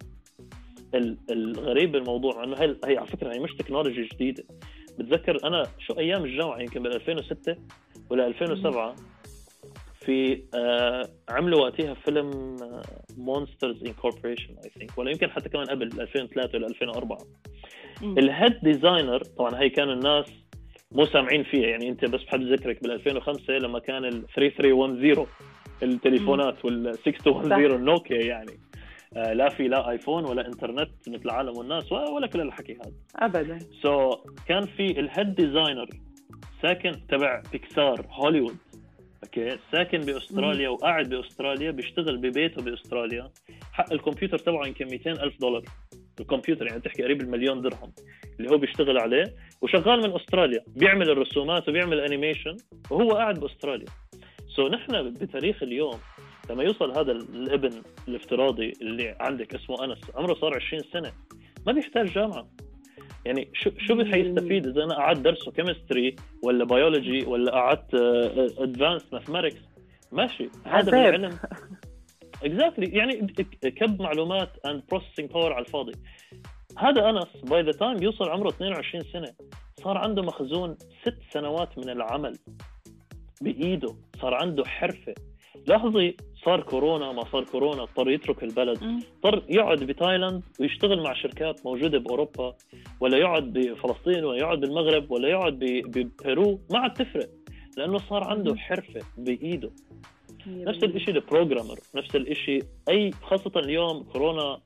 Speaker 2: الغريب بالموضوع انه هي هي على فكره هي مش تكنولوجيا جديده. بتذكر انا شو ايام الجامعه يمكن بال ألفين وستة ولا ألفين وسبعة في آه عملوا وقتها فيلم مونسترز انكوربوريشن اي ثينك، ولا يمكن حتى كمان قبل ألفين وثلاثة ولا ألفين وأربعة. الهيد ديزاينر طبعا هي كانوا الناس مو سامعين فيها، يعني انت بس بحب ذكرك بال ألفين وخمسة لما كان ال ثلاثة ثلاثة واحد صفر التليفونات وال ستة اثنين واحد صفر النوكيا، يعني آه لا في لا ايفون ولا انترنت مثل العالم والناس ولا كل الحكي هذا
Speaker 1: ابدا.
Speaker 2: سو so, كان في الهيد ديزاينر ساكن تبع بيكسار هوليوود، اوكي، ساكن باستراليا مم. وقاعد باستراليا بيشتغل ببيته باستراليا، حق الكمبيوتر تبعه يمكن مئتين ألف دولار الكمبيوتر، يعني تحكي قريب المليون درهم اللي هو بيشتغل عليه، وشغال من أستراليا، بيعمل الرسومات وبيعمل أنيميشن وهو قاعد بأستراليا. سو so, نحن بتاريخ اليوم لما يوصل هذا الابن الافتراضي اللي عندك اسمه أنس عمره صار عشرين سنة، ما بيحتاج جامعة، يعني شو شو بيستفيد إذا أنا قعدت درسه كيمستري ولا بيولوجي ولا قعدت أدفانس ماثماتكس، ماشي هذا بالعلم exactly، يعني كب معلومات and processing power على الفاضي. هذا أنس by the time يوصل عمره اثنين وعشرين سنة صار عنده مخزون ست سنوات من العمل بإيده، صار عنده حرفة. لاحظي صار كورونا ما صار كورونا اضطر يترك البلد، اضطر يقعد بتايلاند ويشتغل مع شركات موجودة بأوروبا، ولا يقعد بفلسطين ولا يقعد بالمغرب ولا يقعد ببيرو، ما عاد تفرق لأنه صار عنده حرفة بإيده. نفس الاشي البروجرامر، نفس الاشي اي، خاصة اليوم كورونا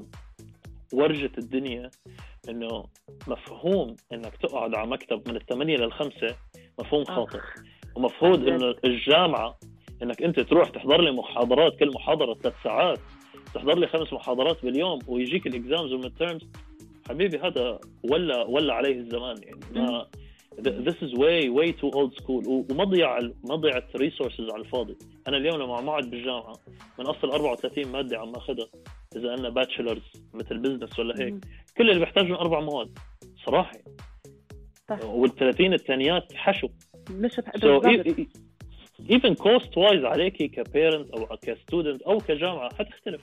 Speaker 2: ورجت الدنيا انه مفهوم انك تقعد على مكتب من الثمانية للخمسة مفهوم خاطئ، ومفروض انه الجامعة انك انت تروح تحضر لي محاضرات، كل محاضرة ثلاث ساعات، تحضر لي خمس محاضرات باليوم ويجيك الاكزامز والميدتيرمز. حبيبي هذا ولا ولا عليه الزمان، يعني ما this is way way too old school. ومضيع مضيعة resources على الفاضي. أنا اليوم لما معد بالجامعة من أصل أربعة وثلاثين مادة عم أخذها، إذا أنا باتشلرز مثل بزنس ولا هيك، كل اللي بحتاجهم أربع مواد صراحة، والثلاثين الثانيات حشو.
Speaker 1: مش
Speaker 2: so even cost wise عليكي كبيرنت أو كستودنت أو كجامعة حتختلف.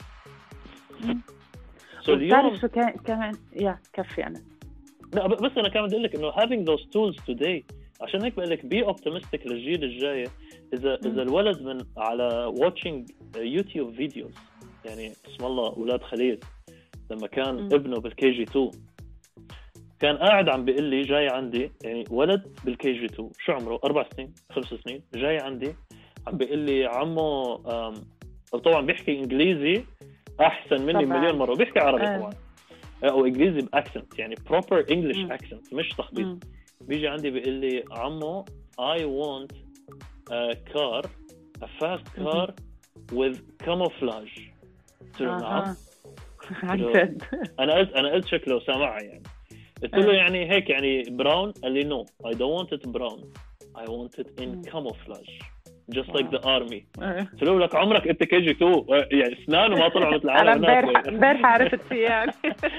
Speaker 1: so اليوم شو كمان يا كفي أنا
Speaker 2: لا بس أنا كمان بدي أقول لك إنه having those tools today، عشان هيك بقول لك be optimistic للجيل الجاي. إذا م. إذا الولد من على watching يوتيوب فيديوز، يعني اسم الله أولاد خليل لما كان م. ابنه بالكي جي تو كان قاعد عم بيقول لي جاي عندي، يعني ولد بالكي جي تو شو عمره أربع سنين خمس سنين، جاي عندي عم بيقول لي عمو طبعا بيحكي إنجليزي أحسن مني طبعاً. مليون مرة، بيحكي عربي أه. طبعا أو إنجليزي بأكسنت، يعني proper English accent مش تخبيط. بيجي عندي بيقول لي عمو I want a car a fast car with camouflage. قلت له نعم. أنا قلت أنا قلت شكله سامعها يعني. قلت له يعني هيك يعني براون؟ قال لي no I don't want it brown I want it in camouflage just like the army. قلت له لك عمرك انت كي جي تو يعني اسنانه ما طلعوا مثل العالم.
Speaker 1: انا امبارح امبارح عرفت فيه يعني.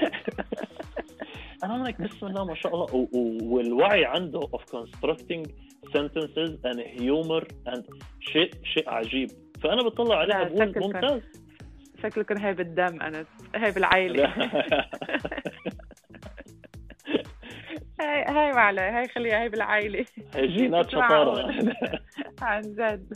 Speaker 2: انا عمرك بسم الله ما شاء الله، والوعي عنده of constructing sentences and humor and شيء شيء عجيب. فانا بطلع عليها بقول ممتاز.
Speaker 1: شكلكم هاي بالدم أنس، هاي بالعائلة. هاي هاي معلي هاي خليها هاي بالعائلة.
Speaker 2: هاي جينات شطارة
Speaker 1: عن جد.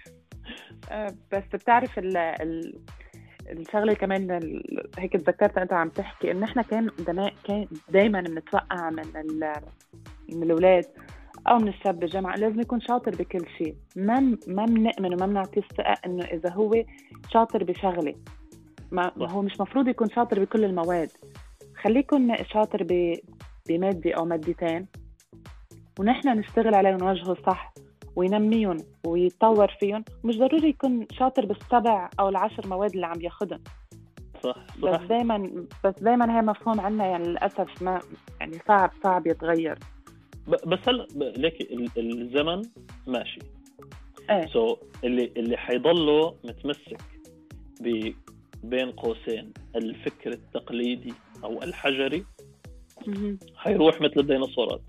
Speaker 1: بس بتعرف ال ال الشغلة كمان هيك تذكرت أنت عم تحكي إن إحنا كان كان دايما بنتوقع من من الأولاد أو من الشاب بالجامعة لازم يكون شاطر بكل شيء. ما ما بنؤمن وما بنعطيه الثقة إنه إذا هو شاطر بشغلة ما هو مش مفروض يكون شاطر بكل المواد. خليه يكون شاطر ب بمادة أو مادتين ونحن نشتغل عليه ونوجهه صح وينميهم ويتطور فيهم. مش ضروري يكون شاطر بالسبع أو العشر مواد اللي عم ياخدهم.
Speaker 2: صح
Speaker 1: صح. بس دايما بس دايما هي مفهوم عنا يعني للأسف ما يعني صعب صعب يتغير.
Speaker 2: بس هلا ليك الزمن ماشي.
Speaker 1: ايه
Speaker 2: سو so, اللي اللي حيضله متمسك ب بين قوسين الفكر التقليدي أو الحجري حيروح مثل الديناصورات.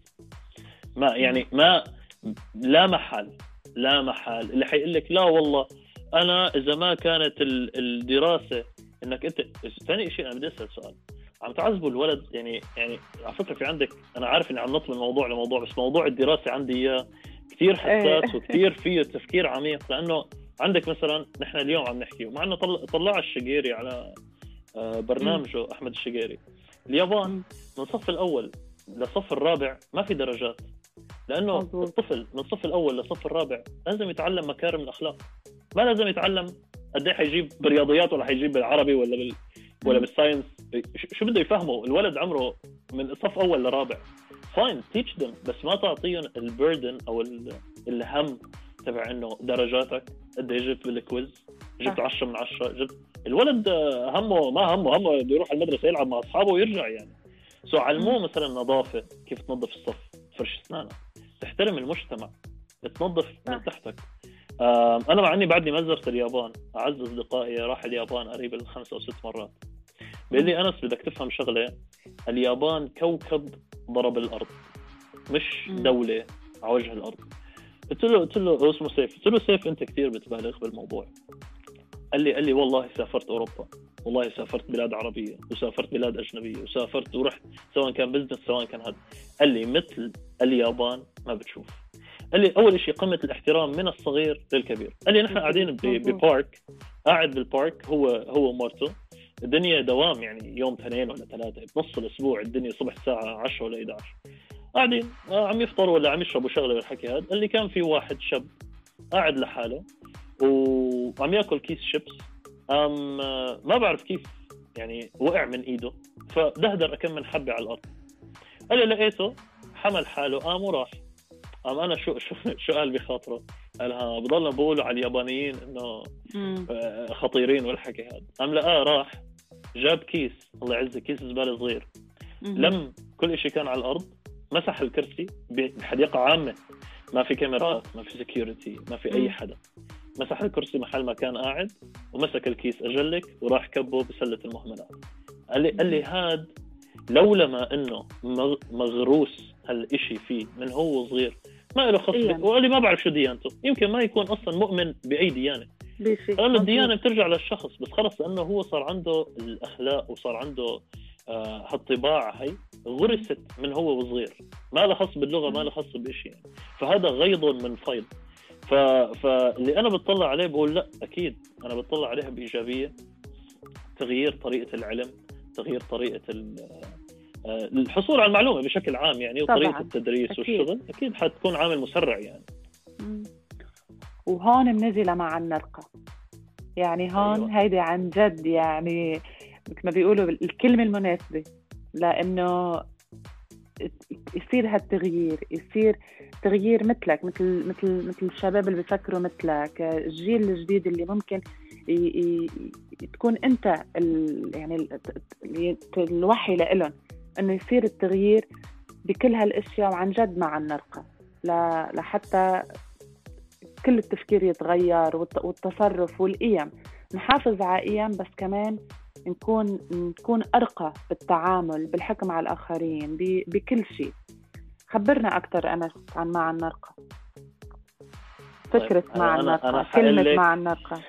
Speaker 2: ما يعني ما لا محل لا محل اللي حيقول لك لا والله أنا إذا ما كانت الدراسة إنك أنت. ثاني شيء أنا بدي أسأل سؤال، عم تعذبوا الولد يعني يعني على فكرة في عندك، أنا عارف إني عم نطلب الموضوع لموضوع بس موضوع الدراسة عندي إياه كتير حساس وكتير فيه تفكير عميق. لأنه عندك مثلا نحن اليوم عم نحكي ومع إنه طلع طلع الشقيري على برنامجه أحمد الشقيري، اليابان من الصف الأول للصف الرابع ما في درجات، لأنه مزبوط. الطفل من الصف الأول للصف الرابع لازم يتعلم مكارم الأخلاق، ما لازم يتعلم قد ايه حيجيب برياضيات ولا حيجيب بالعربي ولا بال ولا بالساينس. شو بده يفهموا الولد عمره من الصف أول لرابع. فاين تيتش them بس ما تعطيهم البردن أو الهم تبع إنه درجاتك قد ايه جبت بالكويز، جبت عشرة من عشرة، جبت. الولد همه ما همه همه بده يروح المدرسة يلعب مع أصحابه ويرجع يعني. سو علموه مثلا نظافة، كيف تنظف الصف، فرش أسنانك، تحترم المجتمع، تنظف من تحتك. أنا مع أني بعدني ما زرت اليابان، أعز أصدقائي راح اليابان قريب الخمس أو ست مرات. بيقول لي أنس بدك تفهم شغلة، اليابان كوكب ضرب الأرض مش دولة على وجه الأرض. قلت له قلت له اسمه سيف، قلت له سيف أنت كثير بتبالغ بالموضوع. قال لي قال لي والله سافرت أوروبا، والله سافرت بلاد عربية وسافرت بلاد أجنبية وسافرت ورحت سواء كان بزنس سواء كان هذا. قال لي مثل اليابان ما بتشوف. قال لي أول شيء قمة الاحترام من الصغير للكبير. قال لي نحن قاعدين ببارك، قاعد بالبارك هو هو ومرته، الدنيا دوام يعني يوم اثنين ولا ثلاثة بنص الأسبوع، الدنيا صبح الساعة عشرة ولا إحدى عشر قاعدين عم يفطروا ولا عم يشربوا شغلة بالحكي هذا. قال لي كان في واحد شاب قاعد لحاله وعم ياكل كيس شيبس، أم ما بعرف كيف يعني وقع من إيده فدهدر أكم من حبة على الأرض. قال لي لقيته حمل حاله قام وراح. قام أنا شو شو شو قال بخاطره؟ قالها بضلنا بقولوا على اليابانيين إنه خطيرين والحكي هذا. قام لقاه راح جاب كيس، الله يعزه كيس زبالة صغير، لم كل إشي كان على الأرض مسح الكرسي بحديقة عامة، ما في كاميرات، ما في سكيورتي، ما في أي
Speaker 1: مم.
Speaker 2: حدا. مسح الكرسي محل ما كان قاعد ومسك الكيس أجلك وراح كبه بسلة المهملات. قال لي قال لي هاد لولا ما إنه مغ- مغروس هالإشي فيه من هو صغير ما له خص
Speaker 1: إيه.
Speaker 2: به. وقال لي ما بعرف شو ديانته، يمكن ما يكون أصلا مؤمن بأي ديانة.
Speaker 1: بشي
Speaker 2: قال له الديانة بترجع للشخص، بس خلص لأنه هو صار عنده الأخلاق وصار عنده آه هالطباع هاي غرست من هو وصغير، ما له خص باللغة، ما له خص بإشي يعني. فهذا غيض من فيض. ف... فاللي أنا بتطلع عليه بقول لا أكيد أنا بتطلع عليها بإيجابية، تغيير طريقة العلم، تغيير طريقة ال... آه، الحصول على المعلومة بشكل عام يعني، وطريقة
Speaker 1: طبعاً.
Speaker 2: التدريس
Speaker 1: أكيد.
Speaker 2: والشغل أكيد حتكون عامل مسرع يعني.
Speaker 1: مم. وهون بنزل مع النرقة يعني، هون
Speaker 2: أيوة.
Speaker 1: هيدي عن جد يعني مثل ما بيقولوا الكلمة المناسبة، لأنه يصير هالتغيير، يصير تغيير مثلك، مثل مثل مثل الشباب اللي بيفكروا مثلك، الجيل الجديد اللي ممكن ي... ي... تكون أنت ال... يعني ال... الوحي لإلهم إنه يصير التغيير بكل هالأشياء، وعن جد مع النرقة ل... لحتى كل التفكير يتغير والتصرف والقيم. نحافظ على قيم بس كمان نكون نكون أرقى بالتعامل بالحكم على الآخرين بكل شيء. خبرنا أكثر أنس عن مع النرقة، فكرة
Speaker 2: طيب.
Speaker 1: مع
Speaker 2: أنا
Speaker 1: النرقة،
Speaker 2: أنا
Speaker 1: كلمة مع النرقة.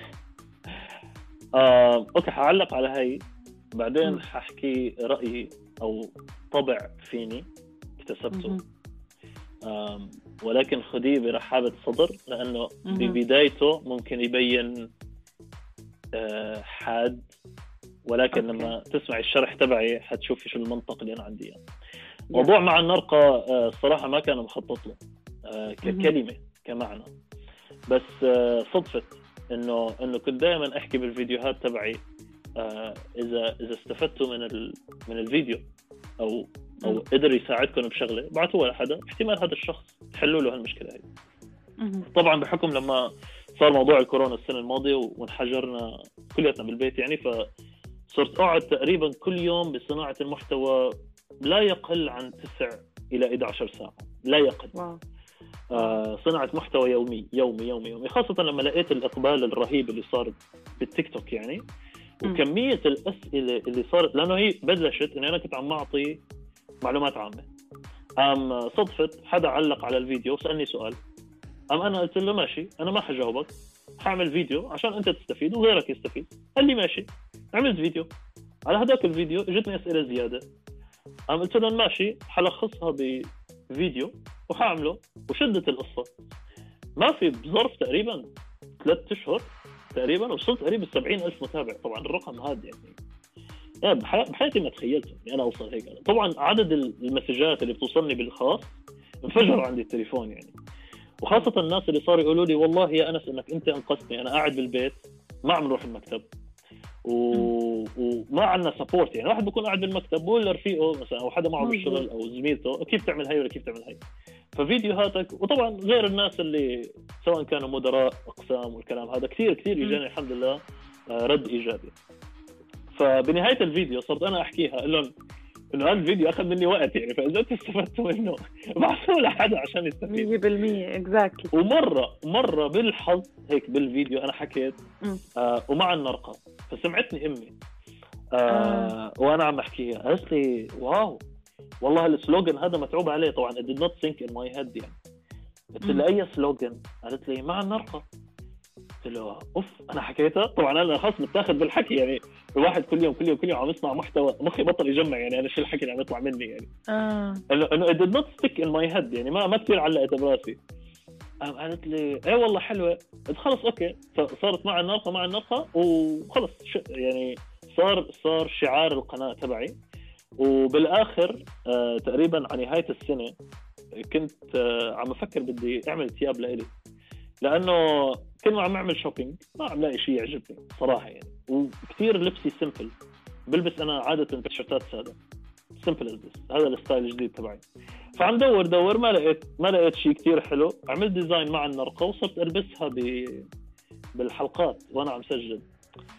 Speaker 2: آه، أوكي حعلق على هاي بعدين.
Speaker 1: م.
Speaker 2: ححكي رأيي أو طبع فيني اكتسبته، آه، ولكن خديه برحابة صدر، لأنه
Speaker 1: م.
Speaker 2: ببدايته ممكن يبين آه حاد، ولكن
Speaker 1: أوكي.
Speaker 2: لما تسمع الشرح تبعي حتشوفي شو المنطق اللي أنا عندي يعني. موضوع مع النرقة آه الصراحة ما كان مخطط له آه ككلمة كمعنى، بس آه صدفت إنه إنه كنت دائما أحكي بالفيديوهات تبعي آه إذا إذا استفدتوا من ال من الفيديو أو أو قدر يساعدكم بشغلة بعتوها لحدا، احتمال هذا الشخص تحلوا له هالمشكلة هاي. طبعا بحكم لما صار موضوع الكورونا السنة الماضية وانحجرنا كلياتنا بالبيت يعني، فصرت أقعد تقريبا كل يوم بصناعة المحتوى لا يقل عن تسع إلى إحدى عشرة ساعة، لا يقل.
Speaker 1: واو.
Speaker 2: آه صناعة محتوى يومي يومي يومي يومي، خاصة لما لقيت الإقبال الرهيب اللي صار بالتيك توك يعني، وكمية الأسئلة اللي صارت، لأنه هي بلشت إن أنا كنت عم أعطي معلومات عامة. أم صدفت حدا علق على الفيديو وسألني سؤال، أم أنا قلت له ماشي أنا ما حجاوبك، حاعمل فيديو عشان أنت تستفيد وغيرك يستفيد. قال لي ماشي، عملت فيديو. على هداك الفيديو اجتني أسئلة زيادة، أم قلت له ماشي حلخصها بفيديو وحاعمله. وشدت القصة، ما في بظرف تقريبا ثلاثة أشهر تقريبا وصلت قريب السبعين ألف متابع. طبعا الرقم هذا يعني يعني بحياتي ما تخيلته يعني أنا أوصل هيك. طبعا عدد المسجات اللي بتوصلني بالخاص انفجر عندي التليفون يعني، وخاصة الناس اللي صاروا يقولوا لي والله يا أنس إنك أنت أنقذتني، أنا قاعد بالبيت ما عم نروح المكتب و... وما عندنا سبورت يعني. واحد بيكون قاعد بالمكتب بقول لرفيقه مثلا أو حدا معه بالشغل أو زميلته كيف تعمل هاي ولا كيف تعمل هاي. ففيديوهاتك وطبعا غير الناس اللي سواء كانوا مدراء أقسام والكلام هذا كثير كثير يجاني الحمد لله رد إيجابي. فبنهاية الفيديو صرت أنا أحكيها قل لهم إنه هذا الفيديو أخذ مني وقت يعني، فإذا أنت استفدتوا منه بعثوا لحدا عشان يستفيد.
Speaker 1: مية بالمية exactly.
Speaker 2: ومرة مرة بالحظ هيك بالفيديو أنا حكيت آه ومع النرقة، فسمعتني أمي آه آه. وأنا عم أحكيها قالت لي واو والله السلوغن هذا متعوب عليه. طبعا it did not sink in my head يعني. قلت لها أي سلوغن؟ قالت لي مع النرقة. قلت له أوف أنا حكيتها. طبعا أنا خاص متاخد بالحكي يعني، الواحد كل يوم كل يوم كل يوم عم يصنع محتوى مخي بطل يجمع يعني أنا شو الحكي اللي عم يطلع مني يعني.
Speaker 1: آه.
Speaker 2: إنه it did not stick in my head يعني ما ما كثير علقت براسي. قالت لي ايه والله حلوه. قلت خلص اوكي. فصارت مع النرقه مع النرقه وخلص يعني صار صار شعار القناه تبعي. وبالاخر آه تقريبا على نهايه السنه كنت آه عم افكر بدي اعمل ثياب لإلي، لانه كل ما عم اعمل شوبينج ما عم لاقي شيء يعجبني صراحه يعني. وكثير لبسي سيمبل، بلبس انا عاده تيشيرتات ساده سيمبل از ذس، هذا الستايل الجديد تبعي. فعم دور دور ما لقيت ما لقيت شيء كتير حلو. عملت ديزاين مع النرقة وصرت ألبسها ب... بالحلقات وأنا عم سجل.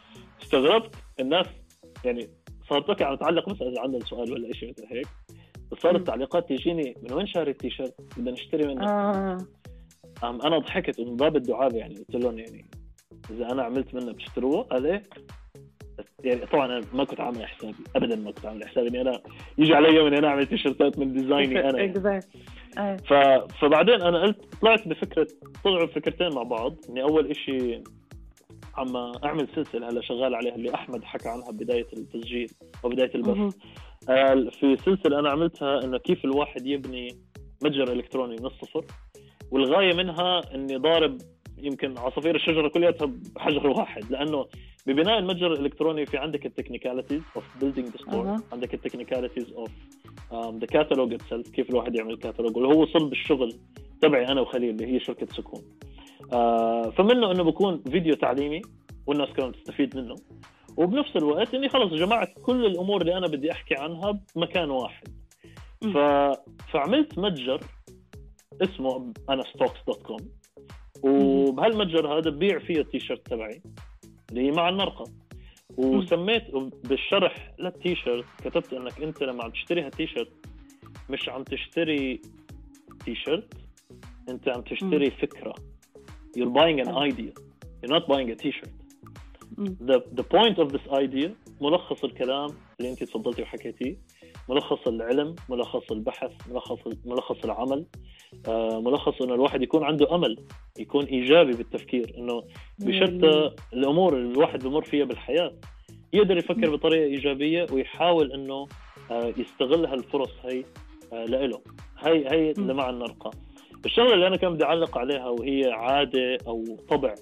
Speaker 2: استغربت الناس يعني، صارت لك عم تعلق مثلا إذا عندنا سؤال ولا شيء مثل هيك، صارت
Speaker 1: مم.
Speaker 2: تعليقات تجيني من وين شاري التيشيرت بدنا نشتري منه.
Speaker 1: اه
Speaker 2: أم انا ضحكت من باب الدعابه يعني قلت لهم يعني اذا انا عملت منه بتشتروه. قال ايه يعني طبعا انا ما كنت عامل حسابي ابدا ما كنت عامل حسابي اني انا يجي علي يوم اني انا اعمل تيشيرتات من ديزايني انا يعني.
Speaker 1: exact. آه.
Speaker 2: ف... فبعدين انا قلت طلعت بفكره طلعوا فكرتين مع بعض. اني اول إشي عم اعمل سلسله هلا شغال عليها اللي احمد حكى عنها بدايه التسجيل وبدايه
Speaker 1: مهم.
Speaker 2: البث. آه في سلسله انا عملتها انه كيف الواحد يبني متجر الكتروني من الصفر، والغايه منها اني ضارب يمكن عصافير الشجره كلياتها بحجر واحد. لانه ببناء المتجر الالكتروني في عندك التكنيكاليتيز اوف بيلدينج ذا ستور،
Speaker 1: أها.
Speaker 2: عندك التكنيكاليتيز اوف ذا كاتالوج اتسلف، كيف الواحد يعمل كاتالوج، واللي هو صلب الشغل تبعي انا وخليل اللي هي شركه سكون. آه فمنه انه بكون فيديو تعليمي والناس كانت تستفيد منه، وبنفس الوقت اني خلص جمعت كل الامور اللي انا بدي احكي عنها بمكان واحد. ف... فعملت متجر اسمه انا ستوكس دوت كوم، وبهالمتجر هذا ببيع فيه التيشيرت تبعي اللي هي مع النرقه. وسميت بالشرح للتيشيرت كتبت انك انت لما عم تشتري هالتيشيرت مش عم تشتري تيشيرت، انت عم تشتري فكره. You're buying an idea. You're not buying a t-shirt. The the point of this idea ملخص الكلام اللي انت تفضلتي وحكيتيه، ملخص العلم، ملخص البحث، ملخص ملخص العمل، آه ملخص انه الواحد يكون عنده امل، يكون ايجابي بالتفكير، انه بشتى الامور اللي الواحد بمر فيها بالحياه يقدر يفكر بطريقه ايجابيه ويحاول انه آه يستغل هالفرص هي آه لإله. هي هي اللي مع النرقه. الشغله اللي انا كان بدي اعلق عليها وهي عاده او طبع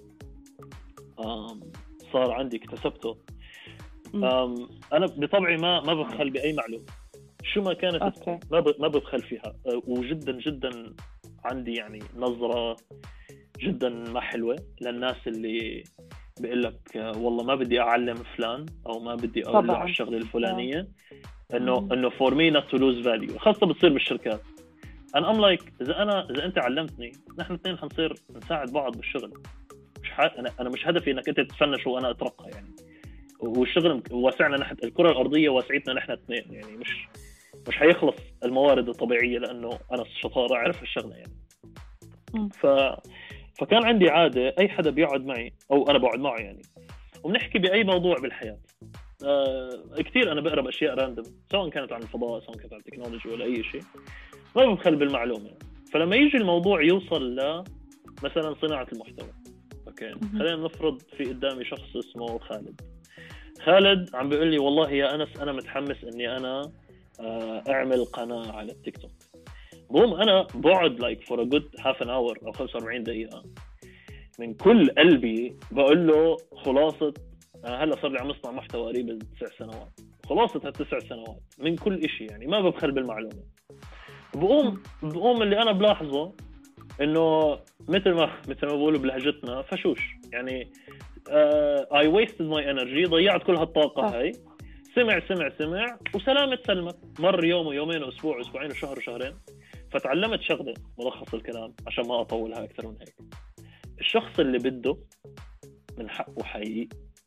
Speaker 2: صار عندي اكتسبته. انا بطبعي ما ما ببخل باي معلومه شو ما كانت
Speaker 1: أوكي.
Speaker 2: ما ما ببخل فيها، وجدا جدا عندي يعني نظره جدا ما حلوه للناس اللي بيقول لك والله ما بدي اعلم فلان او ما بدي اقول له على الشغله الفلانيه، انه انه فور مي نوت تو لوز فاليو. خاصه بتصير بالشركات. انا ام لايك اذا انا اذا انت علمتني نحن اثنين حنصير نساعد بعض بالشغل. مش ح... انا انا مش هدفي انك انت تتفنش وانا اترقى يعني، والشغل واسعنا نحن الكره الارضيه واسعتنا نحن اثنين يعني، مش مش حيخلص الموارد الطبيعيه لانه انا الشطاره اعرف الشغله يعني. ف فكان عندي عاده اي حدا بيقعد معي او انا بقعد معه يعني وبنحكي باي موضوع بالحياه. آه كثير انا بقرا باشياء راندوم سواء كانت عن الفضاء سواء كانت عن التكنولوجيا ولا اي شيء، ما ببخل بالمعلومه. فلما يجي الموضوع يوصل ل مثلا صناعه المحتوى، اوكي خلينا نفرض في قدامي شخص اسمه خالد. خالد عم بيقول لي والله يا انس انا متحمس اني انا اعمل قناه على التيك توك. بقوم انا بقعد لايك فور ا جود هاف ان اور او خمسة وأربعين دقيقه من كل قلبي بقول له خلاصه. انا هلا صار لي عم اصنع محتوى قريب تسع سنوات، خلاصه هالتسع سنوات من كل شيء يعني ما ببخل بالمعلومه. بقوم بقوم اللي انا بلاحظه انه مثل ما مثل ما بقولوا بلهجتنا فشوش يعني. اي ويستد ماي انرجي، ضيعت كل هالطاقه هاي. سمع سمع سمع وسلامة سلمت. مر يوم ويومين واسبوع واسبوعين وشهر وشهرين، فتعلمت شغله ملخص الكلام عشان ما اطولها اكثر من هيك. الشخص اللي بده من حقه حقيقي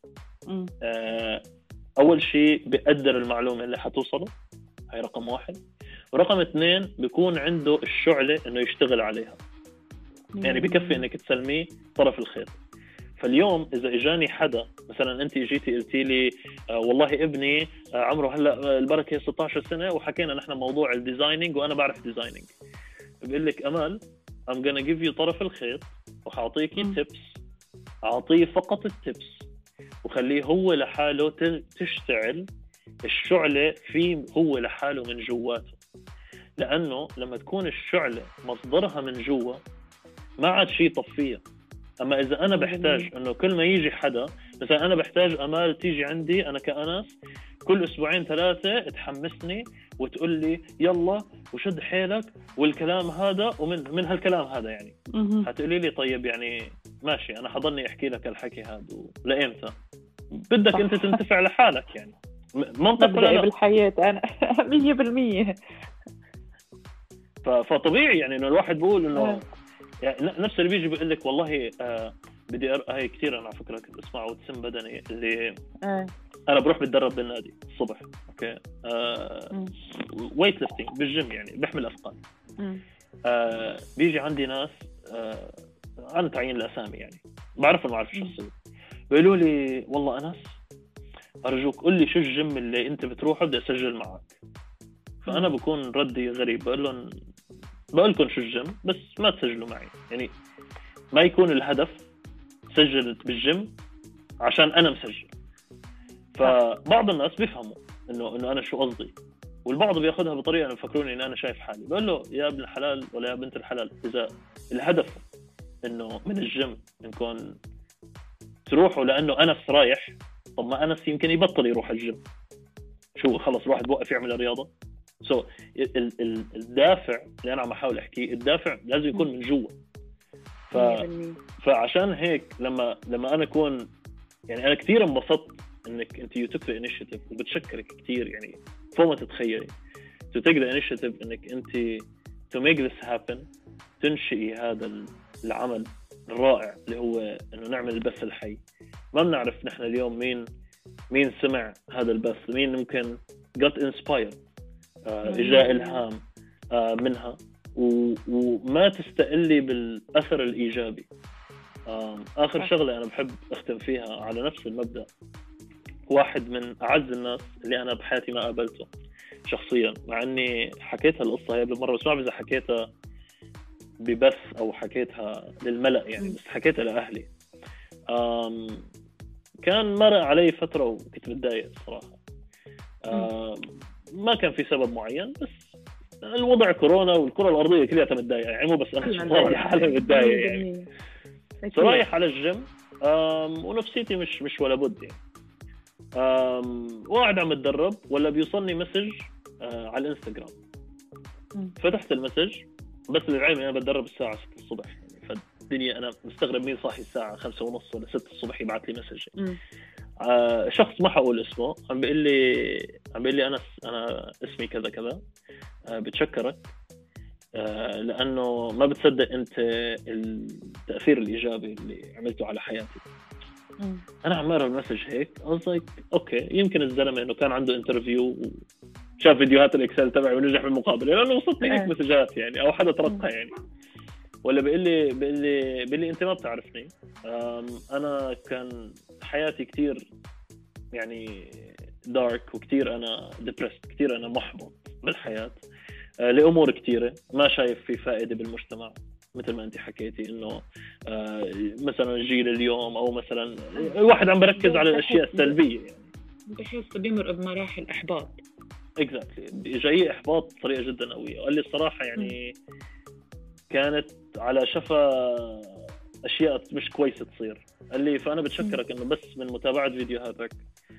Speaker 2: آه اول شيء بيقدر المعلومه اللي حتوصله، هاي رقم واحد. ورقم اثنين بيكون عنده الشعله انه يشتغل عليها. يعني بكفي انك تسلميه طرف الخير. فاليوم اذا اجاني حدا مثلا انت جيتي قلتي لي آه والله ابني آه عمره هلا البركه ستة عشر سنه وحكينا نحن موضوع الديزايننج وانا بعرف ديزايننج، بقول لك امال I'm gonna give you طرف الخيط وحاعطيكي تيبس. اعطيه فقط التيبس وخليه هو لحاله تشتعل الشعله فيه هو لحاله من جواته. لانه لما تكون الشعله مصدرها من جوا ما عاد شيء طفيه. اما اذا انا بحتاج انه كل ما يجي حدا مثلا انا بحتاج امال تيجي عندي انا كأنس كل اسبوعين ثلاثه تحمسني وتقول لي يلا وشد حيلك والكلام هذا ومن من هالكلام هذا يعني هتقولي لي طيب يعني ماشي انا حضرني احكي لك الحكي هذا لايمتى؟ بدك انت تنتفع لحالك يعني. منطق ولا
Speaker 1: بالحياه انا مية بالمية.
Speaker 2: فطبيعي يعني انه الواحد بيقول انه يعني نفس اللي بيجي بيقول لك والله آه بدي أر... هاي كثير انا على فكره كنت اسمعه وتسم بدني اللي
Speaker 1: آه.
Speaker 2: انا بروح بتدرب بالنادي الصبح اوكي آه ويت ليفتنج بالجيم يعني بحمل اثقال. آه بيجي عندي ناس آه عن تعيين الاسامي يعني بعرفهم ما بعرف شخصيا، بيقولوا لي والله انس ارجوك قل لي شو الجيم اللي انت بتروحه بدي اسجل معك. فانا بكون ردي غريب بقول لهم بقول لكم شو الجيم بس ما تسجلوا معي، يعني ما يكون الهدف سجلت بالجيم عشان انا مسجل. فبعض الناس بيفهموا انه انه انا شو قصدي، والبعض بياخذها بطريقه بفكروني ان انا شايف حالي. بقول له يا ابن الحلال ولا يا بنت الحلال، اذا الهدف انه من الجيم انكم تروحوا لانه انس رايح، طب ما انس يمكن يبطل يروح الجيم، شو خلص الواحد بوقف يعمل الرياضه. سو so, ال- ال- الدافع اللي انا عم احاول احكيه، الدافع لازم يكون من جوا. ف... فعشان هيك لما لما انا اكون يعني انا كثير انبسطت انك انت يو توك ذا انيشيتيف، وبتشكرك كثير يعني فوق ما تتخيلي تو تيك ذا انيشيتيف انك انت تو ميك ذس هابن، تنشئي هذا العمل الرائع اللي هو انه نعمل البث الحي. ما بنعرف نحن اليوم مين مين سمع هذا البث، مين ممكن got inspired آه اجاء الهام آه منها، و... وما تستقلي بالاثر الايجابي. آه اخر شغله انا بحب اختم فيها على نفس المبدا، واحد من اعز الناس اللي انا بحياتي ما قابلته شخصيا، مع اني حكيتها القصه هي بالمره بس ما بعرف اذا حكيتها ببث او حكيتها للملأ يعني، بس حكيتها لاهلي. آم كان مرق علي فتره وكنت متضايق الصراحه، ما كان في سبب معين بس الوضع كورونا والكره الارضيه كلها متضايقه يعني، مو بس انا شخصيا لحالي متضايق يعني. رايح على الجيم ونفسيتي مش مش ولا بد يعني، وقاعد عم اتدرب ولا بيوصلني مسج على الانستغرام. فتحت المسج بس للعلم انا بتدرب الساعه ستة الصبح يعني، فالدنيا انا مستغرب مين صاحي الساعه خمسة ونص ولا ستة الصبح يبعث لي مسج يعني. آه شخص ما حقول اسمه عم بيقول لي عم بيقول لي انا انا اسمي كذا كذا، آه بتشكرك آه لانه ما بتصدق انت التاثير الايجابي اللي عملته على حياتي. مم. انا عم اقرا المسج هيك قصدي اوكي يمكن الزلمه انه كان عنده انترفيو وشاف فيديوهات الاكسل تبعي ونجح بالمقابله، لانه وصلتني هيك مسجات يعني او حدا تركها يعني. ولا بيقول لي بيقول لي بيقول لي انت ما بتعرفني، انا كان حياتي كتير يعني دارك وكتير انا ديبرست، كتير انا محبط بالحياه لامور كتيره، ما شايف في فائده بالمجتمع مثل ما انت حكيتي انه مثلا الجيل اليوم او مثلا الواحد عم بركز على الاشياء السلبيه يعني،
Speaker 4: بحس بيمر بمراحل احباط.
Speaker 2: اكزاكتلي جاي احباط بطريقه جدا قويه. قال لي الصراحه يعني كانت على شفا اشياء مش كويسه تصير. قال لي فانا بتشكرك انه بس من متابعه فيديوهاتك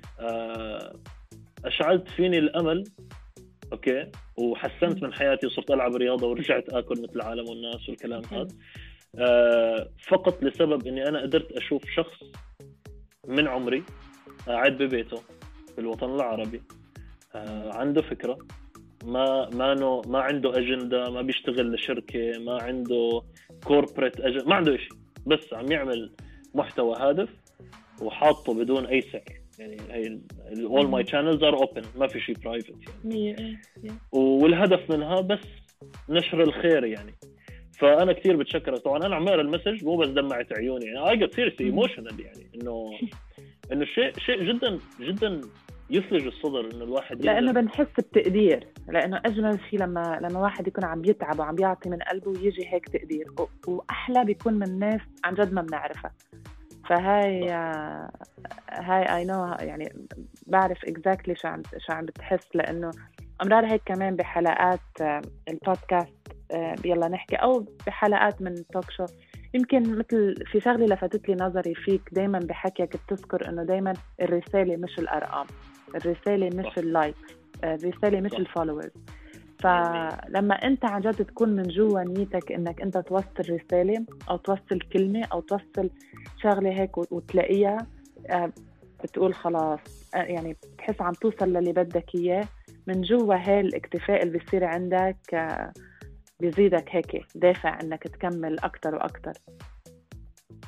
Speaker 2: اشعلت فيني الامل اوكي، وحسنت من حياتي وصرت العب رياضه ورجعت اكل مثل العالم والناس والكلام هذا، آه فقط لسبب اني انا قدرت اشوف شخص من عمري قاعد ببيته في الوطن العربي، آه عنده فكره، ما ما نو ما عنده اجنده، ما بيشتغل لشركه، ما عنده كوربريت أجن... ما عنده شيء، بس عم يعمل محتوى هادف وحاطه بدون اي سعر يعني. هي all my channels are open، ما في شيء برايفت يعني، والهدف منها بس نشر الخير يعني. فانا كثير بتشكرك. طبعا انا عم اقرا المسج مو بس دمعت عيوني يعني، I got seriously emotional يعني، انه انه شيء شيء جدا جدا يثلج الصدر انه الواحد
Speaker 1: لانه بنحس بتقدير، لانه اجمل شيء لما لما واحد يكون عم يتعب وعم يعطي من قلبه ويجي هيك تقدير، واحلى بيكون من ناس عن جد ما بنعرفها. فهاي هاي I know يعني بعرف exactly شو عم شو عم بتحس، لأنه أمرار هيك كمان بحلقات البودكاست يلا نحكي أو بحلقات من توك شو، يمكن مثل في شغلة لفتت لي نظري فيك دايما بحكيك بتذكر إنه دايما الرسالة مش الأرقام، الرسالة مش اللايك، الرسالة مش الفولورز. فلما انت عن جد تكون من جوا نيتك انك انت توصل رسالة او توصل كلمة او توصل شغلة هيك وتلاقيها، بتقول خلاص يعني بتحس عم توصل للي بدك اياه من جوا. هاي الاكتفاء اللي بيصير عندك بيزيدك هيك دافع انك تكمل اكتر واكتر.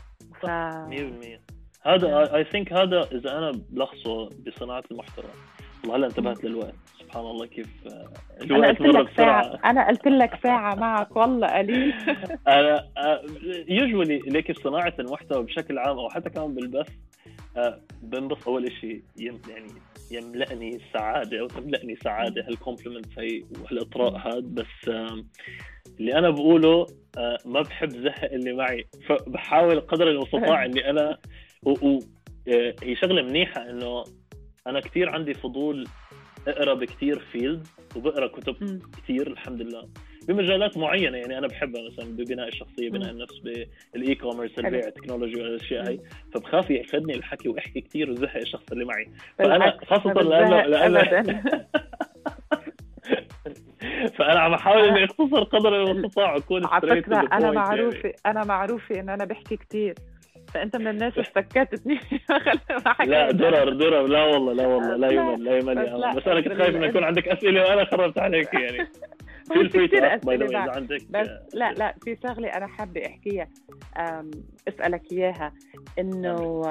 Speaker 2: ف... مية بالمية هذا I think هذا اذا انا بلخصه بصناعة المحتوى، والله هلا انتبهت للوقت، سبحان الله كيف
Speaker 1: انا قلت لك ساعه، انا قلت لك ساعه معك والله قليل.
Speaker 2: انا يوجولي ليك في صناعه المحتوى بشكل عام او حتى كمان بالبث بنبسط اول شيء يعني يملأني السعاده او تملأني سعاده هالكومبلمنت هي وهالاطراء هذا، بس اللي انا بقوله ما بحب زهق اللي معي، فبحاول قدر المستطاع اني انا وهي شغله منيحه انه انا كثير عندي فضول اقرا بكثير فيلد وبقرا كتب م. كثير الحمد لله بمجالات معينه، يعني انا بحبها مثلا ببناء الشخصيه، بناء النفس، بالاي كوميرس، البيع، التكنولوجيا والاشياء هي، فبخاف ياخذني الحكي واحكي كثير وزهق الشخص اللي معي، فانا خاصه لانه لانه فانا عم احاول اني اختصر قدر المستطاع اكون ستريت.
Speaker 1: انا معروفه يعني. انا معروفه ان انا بحكي كثير، فانت من الناس سكتتني.
Speaker 2: لا درر درر لا والله لا والله لا يمل لا يمل بس, لا بس انا كنت خايف انه يكون عندك اسئله وانا خربت عليك يعني. في كثير اسئله اذا عندك.
Speaker 1: بس لا لا في شغله انا حابه احكيها اسالك اياها، انه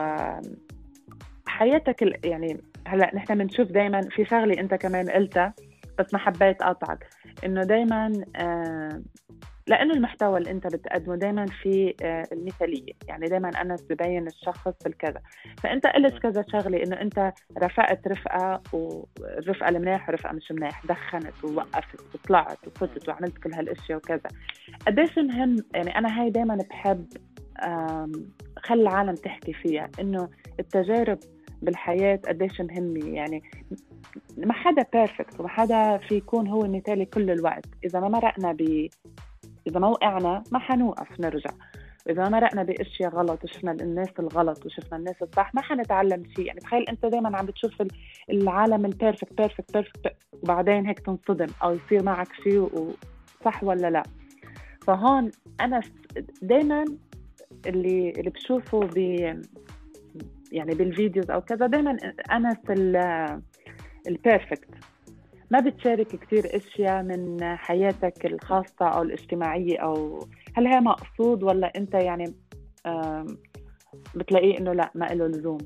Speaker 1: حياتك يعني هلا نحن بنشوف دائما في شغله انت كمان قلتها بس ما حبيت اقطعك، انه دائما لأنه المحتوى اللي أنت بتقدمه دايماً في المثالية، يعني دايماً أنا ببين الشخص بالكذا، فأنت قلت كذا شغلة إنه أنت رفقت رفقة والرفقة المناح ورفقة مش مناح، دخنت ووقفت وطلعت وفتت وعملت كل هالأشياء وكذا. قديش مهم يعني أنا هاي دايماً بحب خلي العالم تحكي فيها، إنه التجارب بالحياة قديش مهمة، يعني ما حدا بيرفكت وما حدا في يكون هو مثالي كل الوقت. إذا ما مرقنا ب إذا ما وقعنا ما حنوقف نرجع، إذا ما مرقنا بأشياء غلط وشفنا الناس الغلط وشفنا الناس الصح ما حنتعلم شيء. يعني تخيل أنت دايماً عم بتشوف العالم البيرفكت بيرفكت بيرفكت وبعدين هيك تنصدم أو يصير معك شيء صح ولا لا. فهون أنا دايماً اللي اللي بشوفه ب يعني بالفيديوز أو كذا دايماً أنا في البيرفكت ما بتشارك كتير اشياء من حياتك الخاصة او الاجتماعية، او هل هي مقصود ولا انت يعني بتلاقيه انه لا ما له لزوم؟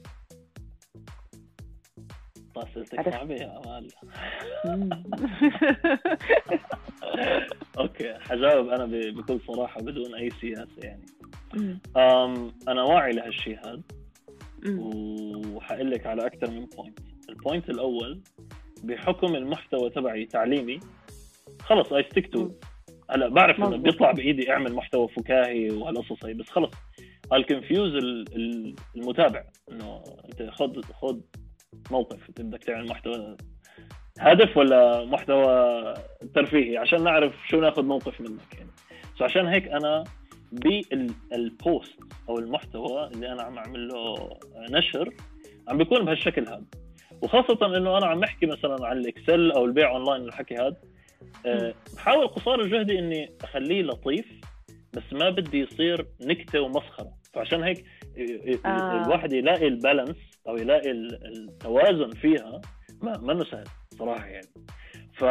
Speaker 2: طاسلتك صعبة يا امال. اوكي حجاوب انا بكل صراحة بدون اي سياسة يعني. أم انا واعي لهالشيء هذا وحقول لك على اكثر من بوينت. البوينت الاول بحكم المحتوى تبعي تعليمي خلص I stick to هلا بعرف انه بيطلع بايدي اعمل محتوى فكاهي وهالقصص هي، بس خلص I'll confuse المتابع انه انت خد خد موقف، انت بدك تعمل محتوى هدف ولا محتوى ترفيهي عشان نعرف شو ناخذ موقف منك يعني. سو عشان هيك انا بالبوست او المحتوى اللي انا عم اعمل له نشر عم بيكون بهالشكل هذا، وخاصة إنه أنا عم أحكي مثلاً عن الإكسل أو البيع أونلاين الحكي هذا أه بحاول قصار جهدي إني أخليه لطيف بس ما بدي يصير نكتة ومسخرة. فعشان هيك آه. الواحد يلاقي البالانس أو يلاقي التوازن فيها ما ما سهل صراحة يعني. ف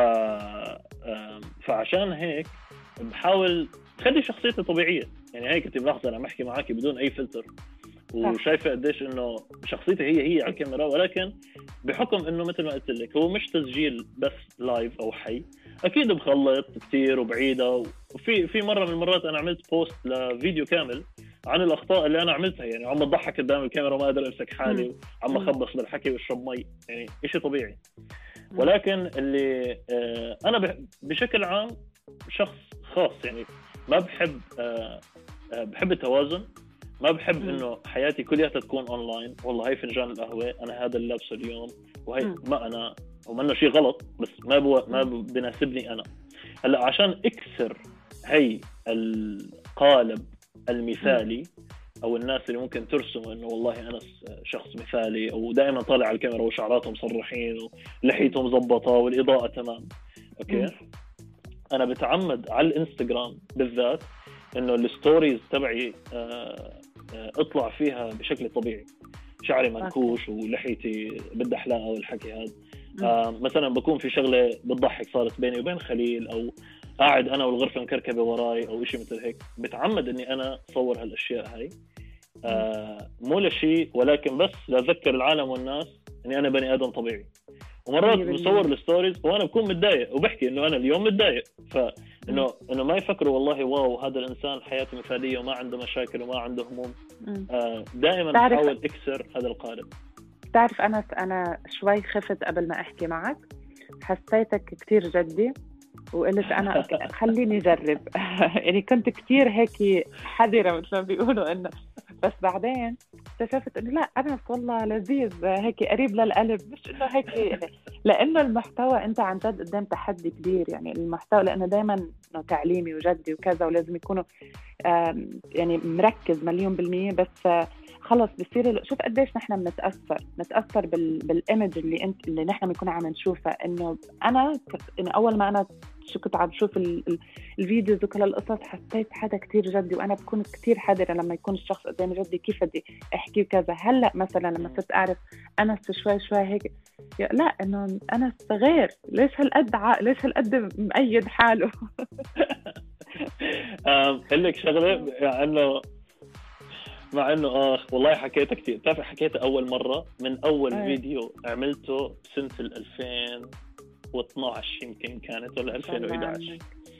Speaker 2: فعشان هيك بحاول خلي شخصيتي طبيعية يعني. هيك أنت ملاحظة أنا محكي معاكي بدون أي فلتر وشايفة قديش إنه شخصيتي هي هي على الكاميرا، ولكن بحكم إنه مثل ما قلت لك هو مش تسجيل بس لايف أو حي، أكيد بخلط كتير وبعيدة. وفي في مرة من المرات أنا عملت بوست لفيديو كامل عن الأخطاء اللي أنا عملتها، يعني عم أضحك قدام الكاميرا وما أقدر أمسك حالي وعم أخبص بالحكي واشرب مي، يعني إشي طبيعي. ولكن اللي آه أنا بشكل عام شخص خاص يعني ما بحب آه آه بحب التوازن، ما بحب إنه حياتي كلها تكون أونلاين. والله هاي فنجان القهوة أنا هذا اللبس اليوم وهي م. ما أنا وما إنه شيء غلط بس ما بو ما بناسبني أنا. هلا عشان أكسر هاي القالب المثالي أو الناس اللي ممكن ترسم إنه والله أنا شخص مثالي أو دائما طالع على الكاميرا وشعراتهم مصرحين ولحيتهم مزبطة والإضاءة تمام أوكي م. أنا بتعمد على الإنستغرام بالذات إنه الستوريز تبعي آه اطلع فيها بشكل طبيعي، شعري منكوش ولحيتي بدي حلاقه والحكي هذا. آه مثلا بكون في شغله بتضحك صارت بيني وبين خليل او قاعد انا والغرفه مكركبه وراي او شيء مثل هيك، بتعمد اني انا اصور هالاشياء هاي آه مو لشيء ولكن بس لاذكر العالم والناس اني انا بني ادم طبيعي. ومرات بصور الستوريز وانا بكون متضايق وبحكي انه انا اليوم متضايق، فانه انه ما يفكروا والله واو هذا الانسان حياته مثاليه وما عنده مشاكل وما عنده هموم. آه دائما بحاول اكسر هذا القالب.
Speaker 1: تعرف انا انا شوي خفت قبل ما احكي معك، حسيتك كتير جدي وقلت انا خليني اجرب. يعني كنت كتير هيك حذرة مثل ما بيقولوا انه، بس بعدين اكتشفت انه لا انا والله لذيذ هيك قريب للقلب، مش انه هيك يعني. لانه المحتوى انت عن جد قدام تحدي كبير، يعني المحتوى لانه دائما انه تعليمي وجدي وكذا ولازم يكونوا يعني مركز مليون بالمية. بس خلص بصير شوف قديش نحن بنتاثر نتاثر بال بالايمج اللي انت اللي نحن بنكون عم نشوفها. انه انا إنه اول ما انا شو كنت عم بشوف ال... ال... الفيديوز وكل القصص حسيت حدا كتير جدي، وانا بكون كتير حذرة لما يكون الشخص قدامي جدي كيف بدي احكي وكذا. هلا مثلا لما صرت اعرف انس شوي شوي هيك لا انه انس غير، ليش هالقد ع... ليش هالقد مؤيد حاله.
Speaker 2: امم لك شغله انه مع انه اخ والله حكيتها كثير. بتعرف حكيتها اول مره من اول أي. فيديو عملته سنه ألفين واثناشر يمكن كانت ولا ألفين وإحدى عشر.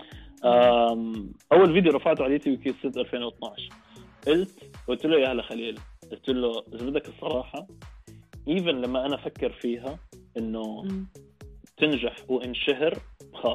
Speaker 2: امم اول فيديو رفعته على اليوتيوب كان سنه ألفين واثناشر. قلت قلت له يا هلا خليل، قلت له اذا بدك الصراحه ايفن لما انا افكر فيها انه م. تنجح وانشهر بخاف.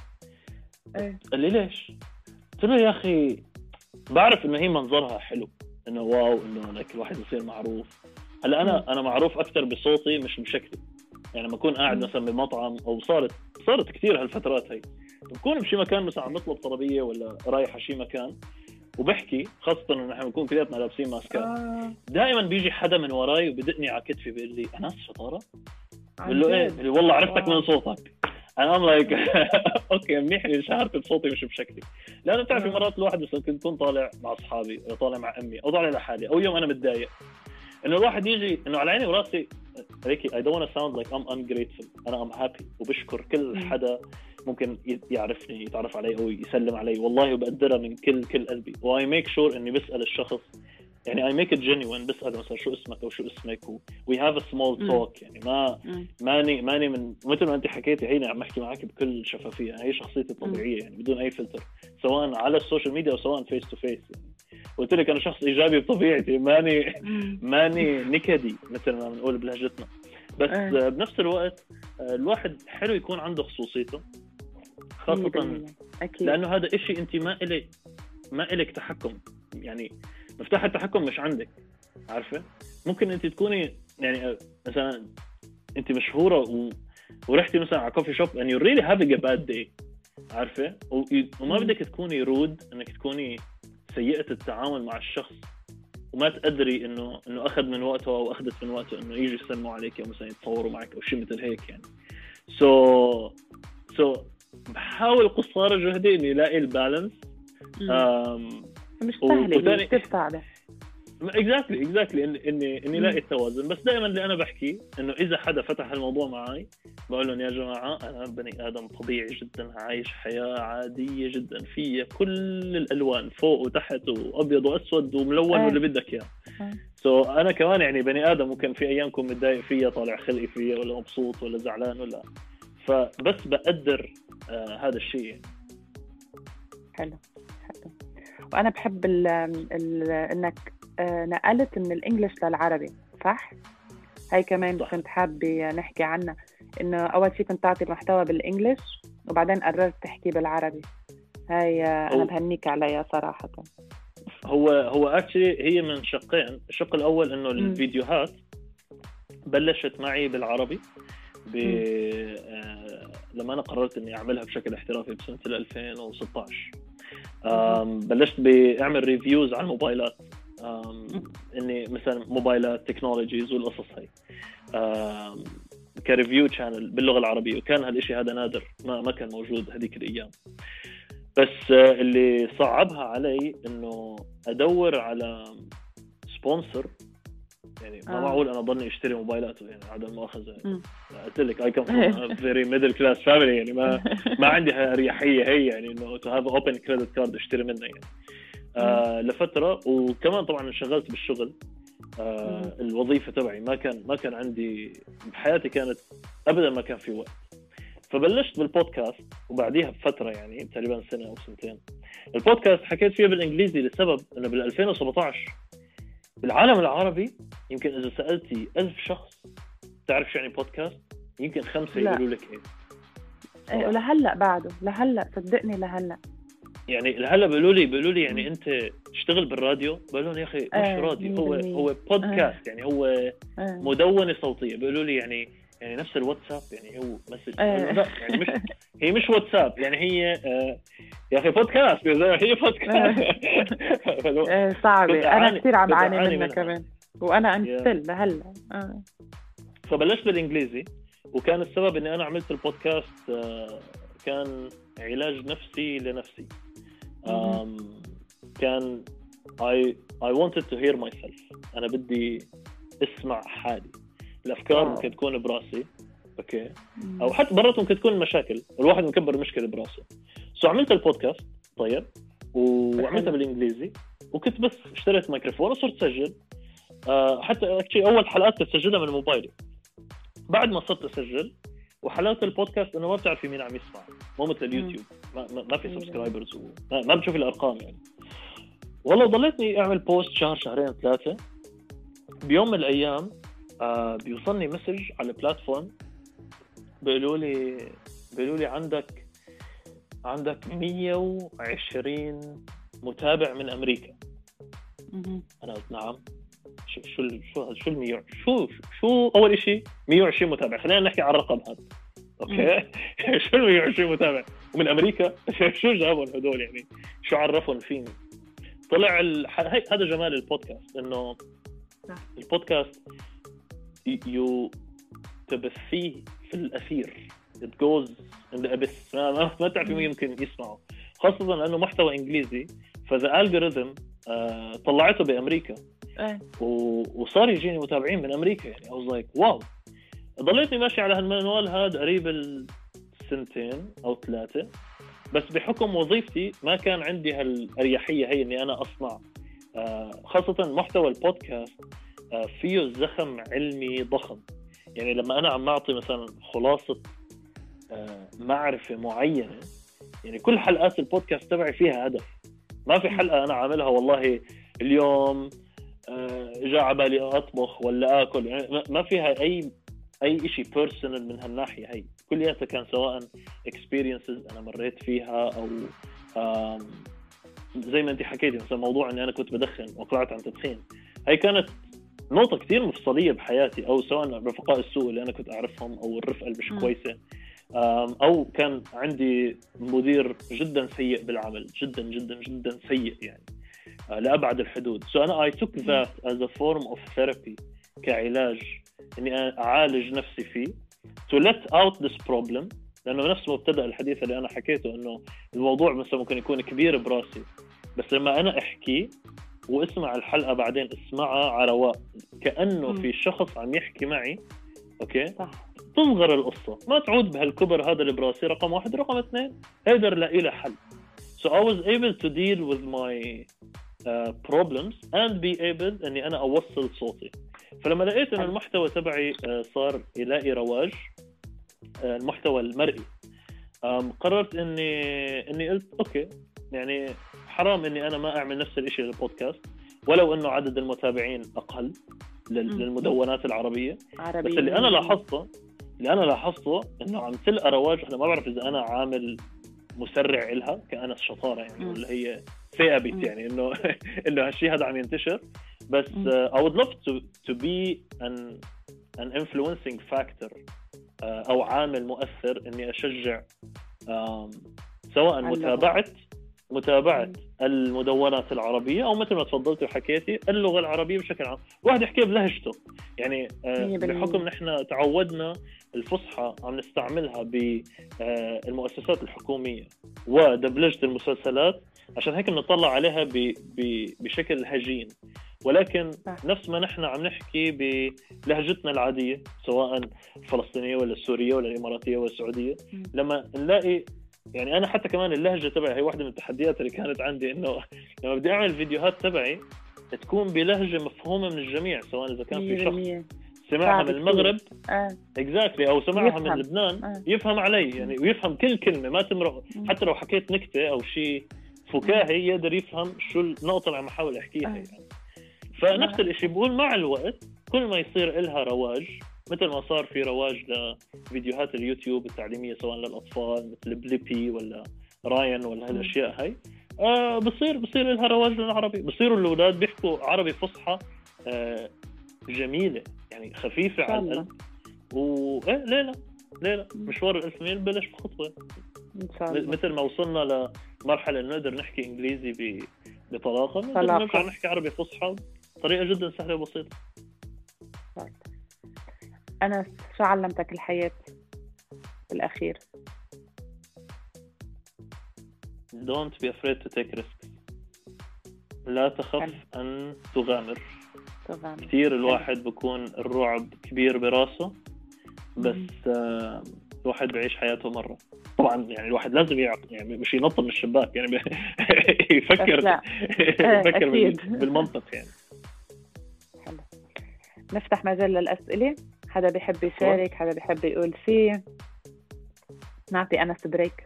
Speaker 1: أي.
Speaker 2: قال لي ليش؟ قلت له يا اخي بعرف انه هي منظرها حلو، انه واو انه لك الواحد يصير معروف. هلا انا م. انا معروف اكثر بصوتي مش بشكلي. يعني لما اكون قاعد مثلا بمطعم او صارت صارت كثير هالفترات هي، بكون بشي مكان مثلا عم بطلب طلبيه ولا رايح على شي مكان وبحكي، خاصه انه نحن بنكون كلياتنا لابسين ماسكات، آه. دائما بيجي حدا من وراي وبدقني على كتفي بيقول لي انس شطاره، بقول له ايه؟ بقول له والله عرفتك من صوتك. انا ام لايك اوكي منيح اني شعرت بصوتي مش بشكلي. لانه بتعرف في مرات الواحد مثلا كنت كنت طالع مع اصحابي او طالع مع امي او طالع لحالي او يوم انا متضايق، انه الواحد يجي انه على عيني وراسي هيك I don't want to sound like I'm ungrateful. انا I'm happy وبشكر كل حدا ممكن يعرفني يتعرف علي او يسلم علي، والله وبقدرها من كل كل قلبي. و I make sure اني بسأل الشخص، يعني I make it genuine. بسأل مثلا شو اسمك أو شو اسمك و we have a small talk. يعني ما ماني ماني من مثل ما أنت حكيتي هيني عم أحكي معك بكل شفافية. هي شخصيتي الطبيعية يعني بدون أي فلتر، سواء على السوشيال ميديا أو سواء face to face. يعني قلت لك أنا شخص إيجابي بطبيعتي، ماني ماني نكدي مثل ما بنقول بلهجتنا. بس بنفس الوقت الواحد حلو يكون عنده خصوصيته، خاصة لأنه هذا إشي أنت ما إلي ما إلك تحكم. يعني مفتاح التحكم مش عندك، عارفه؟ ممكن انت تكوني يعني مثلا انت مشهوره و... ورحتي مثلا على كوفي شوب and you're really having a bad day، عارفه؟ و... وما بدك تكوني رود، انك تكوني سيئه التعامل مع الشخص وما تقدري انه انه اخذ من وقته او اخذت من وقته انه يجي يسلموا عليك او مثلا يتصوروا معك او شيء مثل هيك. يعني سو so... سو so... بحاول قصارى جهدي اني الاقي البالانس.
Speaker 1: أم... مش سهل كيف صعبة.
Speaker 2: exactly exactly إني إني إني لاقي التوازن. بس دائما اللي أنا بحكي إنه إذا حدا فتح الموضوع معي بقول لهم يا جماعة أنا بني آدم طبيعي جدا، عايش حياة عادية جدا فيها كل الألوان فوق وتحت وأبيض وأسود وملون واللي بدك إياه. سو so أنا كمان يعني بني آدم ممكن في أيام كون متضايق فيها، طالع خلقي فيها، ولا مبسوط ولا زعلان ولا، فبس بقدر آه هذا الشيء.
Speaker 1: حلو حلو. وأنا بحب ال ال إنك نقلت من الإنجليش للعربي، صح؟ هاي كمان صح. كنت حابة نحكي عنها، إنه أول شيء كنت تعطي المحتوى بالإنجليش وبعدين قررت تحكي بالعربي. هاي أنا بهنيك عليها صراحة.
Speaker 2: هو هو أكشلي هي من شقين. الشق الأول إنه الفيديوهات بلشت معي بالعربي ب... آه... لما أنا قررت إني أعملها بشكل احترافي بسنة ألفين وستة عشر. بلشت بعمل ريفيوز على الموبايلات، اني مثلا موبايلات تكنولوجيز والقصص هاي كريفيو شانل باللغه العربيه، وكان هالشيء هذا نادر، ما ما كان موجود هذيك الايام. بس اللي صعبها علي انه ادور على سبونسر. يعني ما آه. معقول انا ضلني اشتري موبايلات يعني عدم المؤاخذه. قلت لك I come from a very middle class family، يعني ما ما عندي اريحيه هي يعني انه to have open credit card اشتري منها يعني. آه لفتره. وكمان طبعا انشغلت بالشغل، آه الوظيفة تبعي، ما كان ما كان عندي بحياتي، كانت أبدا ما كان في وقت. فبلشت بالبودكاست، وبعديها بفترة يعني تقريبا سنة أو سنتين البودكاست حكيت فيه بالإنجليزي، لسبب أنه بال ألفين وسبعطعش بالعالم العربي يمكن إذا سألتي ألف شخص تعرف شو يعني بودكاست، يمكن خمسة
Speaker 1: لا.
Speaker 2: يقولوا لك إيه.
Speaker 1: إيه، ولهلا بعده لهلا صدقني لهلا
Speaker 2: يعني لهلا بيقولوا لي بيقولوا لي يعني انت تشتغل بالراديو؟ بقول لهم يا اخي مش
Speaker 1: آه،
Speaker 2: راديو، هو
Speaker 1: مية بالمية.
Speaker 2: هو بودكاست، يعني هو
Speaker 1: آه.
Speaker 2: مدونة صوتية. بيقولوا لي يعني يعني نفس الواتساب، يعني هو مسج.
Speaker 1: آه.
Speaker 2: لا يعني مش هي مش واتساب، يعني هي آه يا اخي بودكاست، هي بودكاست. فلو-
Speaker 1: آه،
Speaker 2: كنت
Speaker 1: صعبة. أنا
Speaker 2: أعاني-
Speaker 1: كثير عم
Speaker 2: كنت
Speaker 1: بعاني
Speaker 2: أعاني
Speaker 1: منها
Speaker 2: منها.
Speaker 1: كمان، وأنا
Speaker 2: يا.
Speaker 1: أنستل لهلا. آه.
Speaker 2: فبلشت بالإنجليزي، وكان السبب إني أنا عملت البودكاست آه كان علاج نفسي لنفسي.
Speaker 1: مهم.
Speaker 2: um, كان I I wanted to hear myself. أنا بدي أسمع حالي. الأفكار
Speaker 1: واو.
Speaker 2: ممكن تكون براسي، أوكي،
Speaker 1: مم.
Speaker 2: أو حتى برات ممكن تكون مشاكل، الواحد مكبر مشكلة براسه. سو عملت البودكاست طيب، وعملتها
Speaker 1: حلو.
Speaker 2: بالإنجليزي، وكنت بس اشتريت ميكروفون وصرت أسجل. أه حتى أكشي أول حلقات تسجلها من موبايلي. بعد ما صرت أسجل وحلاوة البودكاست إنه ما بتعرفي مين عم يسمع، مو مثل اليوتيوب، ما, ما, ما في
Speaker 1: أيوة.
Speaker 2: سبسكرايبرز، وما ما بتشوفي الأرقام يعني. والله ضليتني أعمل بوست شهر شهرين ثلاثة. بيوم من الأيام آه بيوصلني مسج على البلاتفورم، بيقولوا لي بيقولوا لي عندك عندك مية وعشرين متابع من أمريكا.
Speaker 1: مهم.
Speaker 2: أنا قلت نعم. شو شو ال- شو شو المية شو شو أول إشي مية وعشرين متابع، خلينا نحكي على الرقم هذا. أوكي. شو ال مية وعشرين متابع ومن أمريكا؟ شو جابوا هذول يعني؟ شو عرفهم فيني؟ طلع ال... هي- هذا جمال البودكاست، إنه
Speaker 1: صح.
Speaker 2: البودكاست ي- يو تبثيه في الأثير. it goes in the abyss. ما ما, ما تعرفي مين يمكن يسمعه، خاصة لأنه محتوى إنجليزي. فذا algorithm آه طلعته بأمريكا،
Speaker 1: إيه.
Speaker 2: و- وصار يجيني متابعين من أمريكا. يعني I was like واو. ضليتني ماشي على هالمنوال هذا قريب السنتين أو ثلاثة، بس بحكم وظيفتي ما كان عندي هالأريحية هي إني أنا أصنع آه خاصة محتوى البودكاست آه فيه زخم علمي ضخم. يعني لما أنا عم أعطي مثلا خلاصة آه معرفة معينة، يعني كل حلقات البودكاست تبعي فيها هدف. ما في حلقة أنا عاملها والله اليوم آه جاء عبالي أطبخ ولا آكل، يعني ما- ما فيها أي أي إشي بيرسونال من هالناحية. هي كلياتها كان سواء experiences أنا مريت فيها، أو آم، زي ما أنت حكيتي مثلا موضوع أني أنا كنت بدخن وطلعت عن تدخين. هي كانت نقطة كتير مفصلية بحياتي، أو سواء رفقاء السوء اللي أنا كنت أعرفهم، أو الرفقة اللي مش
Speaker 1: م.
Speaker 2: كويسة، آم، أو كان عندي مدير جدا سيء بالعمل، جدا جدا جدا سيء يعني آه، لأبعد الحدود. so أنا I took that as a form of therapy، كعلاج إني أعالج نفسي فيه to let out this problem. لأنه نفس مبتدأ الحديث اللي أنا حكيته، إنه الموضوع مثلا ممكن يكون كبير براسي، بس لما أنا أحكي واسمع الحلقة بعدين اسمعها على رواق، كأنه
Speaker 1: م.
Speaker 2: في شخص عم يحكي معي. أوكي،
Speaker 1: صح.
Speaker 2: تصغر القصة، ما تعود بهالكبر هذا اللي براسي. رقم واحد. رقم اثنين، قدر لاقي له حل. so I was able to deal with my uh, problems and be able اني انا اوصل صوتي. فلما لقيت ان المحتوى تبعي uh, صار يلاقي رواج، uh, المحتوى المرئي، um, قررت اني اني قلت اوكي، يعني حرام اني انا ما اعمل نفس الاشي للبودكاست، ولو انه عدد المتابعين اقل لل-
Speaker 1: م.
Speaker 2: للمدونات العربية.
Speaker 1: عربي.
Speaker 2: بس اللي انا لاحظته اللي انا لاحظته انه عم تلقى رواج. انا ما بعرف اذا انا عامل مسرع إلها كأنا شطارة يعني،
Speaker 1: م.
Speaker 2: ولا هي ثابت
Speaker 1: م.
Speaker 2: يعني انه انه هالشيء هذا عم ينتشر. بس
Speaker 1: م.
Speaker 2: uh, I would love to to be an an influencing factor uh, او عامل مؤثر اني اشجع um, سواء
Speaker 1: على
Speaker 2: متابعة متابعة
Speaker 1: م.
Speaker 2: المدونات العربية، او مثل ما تفضلت وحكيتي اللغة العربية بشكل عام. واحد يحكي بلهجته يعني uh,
Speaker 1: مية بالمية.
Speaker 2: بحكم نحن تعودنا الفصحى عم نستعملها بالمؤسسات الحكومية ودبلجة المسلسلات، عشان هيك بنطلع عليها ب... ب... بشكل هجين. ولكن
Speaker 1: صح.
Speaker 2: نفس ما نحن عم نحكي بلهجتنا العادية، سواء الفلسطينية ولا السورية ولا الإماراتية ولا السعودية،
Speaker 1: م.
Speaker 2: لما نلاقي يعني أنا حتى كمان اللهجة تبعي هي واحدة من التحديات اللي كانت عندي، إنه لما بدي أعمل فيديوهات تبعي تكون بلهجة مفهومة من الجميع، سواء إذا كان في
Speaker 1: مية
Speaker 2: شخص
Speaker 1: بالمية.
Speaker 2: سمعها
Speaker 1: صعب
Speaker 2: من
Speaker 1: كتير.
Speaker 2: المغرب
Speaker 1: آه.
Speaker 2: exactly أو سمعها من
Speaker 1: يفهم.
Speaker 2: لبنان
Speaker 1: آه.
Speaker 2: يفهم علي يعني، ويفهم كل كلمة ما تمرق،
Speaker 1: مم.
Speaker 2: حتى لو حكيت نكتة أو شيء فكاهي يقدر يفهم شو النقطة اللي عم أحاول أحكيها
Speaker 1: آه.
Speaker 2: يعني. فنفس
Speaker 1: ما-
Speaker 2: الاشي بقول مع الوقت كل ما يصير إلها رواج، مثل ما صار في رواج لفيديوهات اليوتيوب التعليمية سواء للأطفال مثل بليبي ولا راين ولا هالأشياء هاي، آه بصير بصير إلها رواج للعربي، بصيروا الأولاد بيحكوا عربي فصحى آه جميلة يعني خفيفة على القلب. و إيه ليه لا ليه لا مشوار الألف ميل بلش بخطوة
Speaker 1: إن شاء الله.
Speaker 2: مثل ما وصلنا لمرحلة إنه نقدر نحكي إنجليزي ب... بطلاقة، نقدر
Speaker 1: طلاقة.
Speaker 2: نرجع نحكي عربي فصحى بطريقة جدا سهلة وبسيطة.
Speaker 1: أنا شو علمتك الحياة بالأخير؟
Speaker 2: Don't be afraid to take risks. لا تخف
Speaker 1: حلو.
Speaker 2: أن تغامر.
Speaker 1: طبعا.
Speaker 2: كثير الواحد بكون الرعب كبير براسه، بس آه الواحد بيعيش حياته مرة. طبعا يعني الواحد لازم يعق يعني مش ينط من الشباك يعني يفكر يفكر بال- بالمنطق يعني.
Speaker 1: حلو. نفتح مجال للأسئلة، حدا بيحب يشارك، حدا بيحب يقول شيء، نعطي أنس بريك.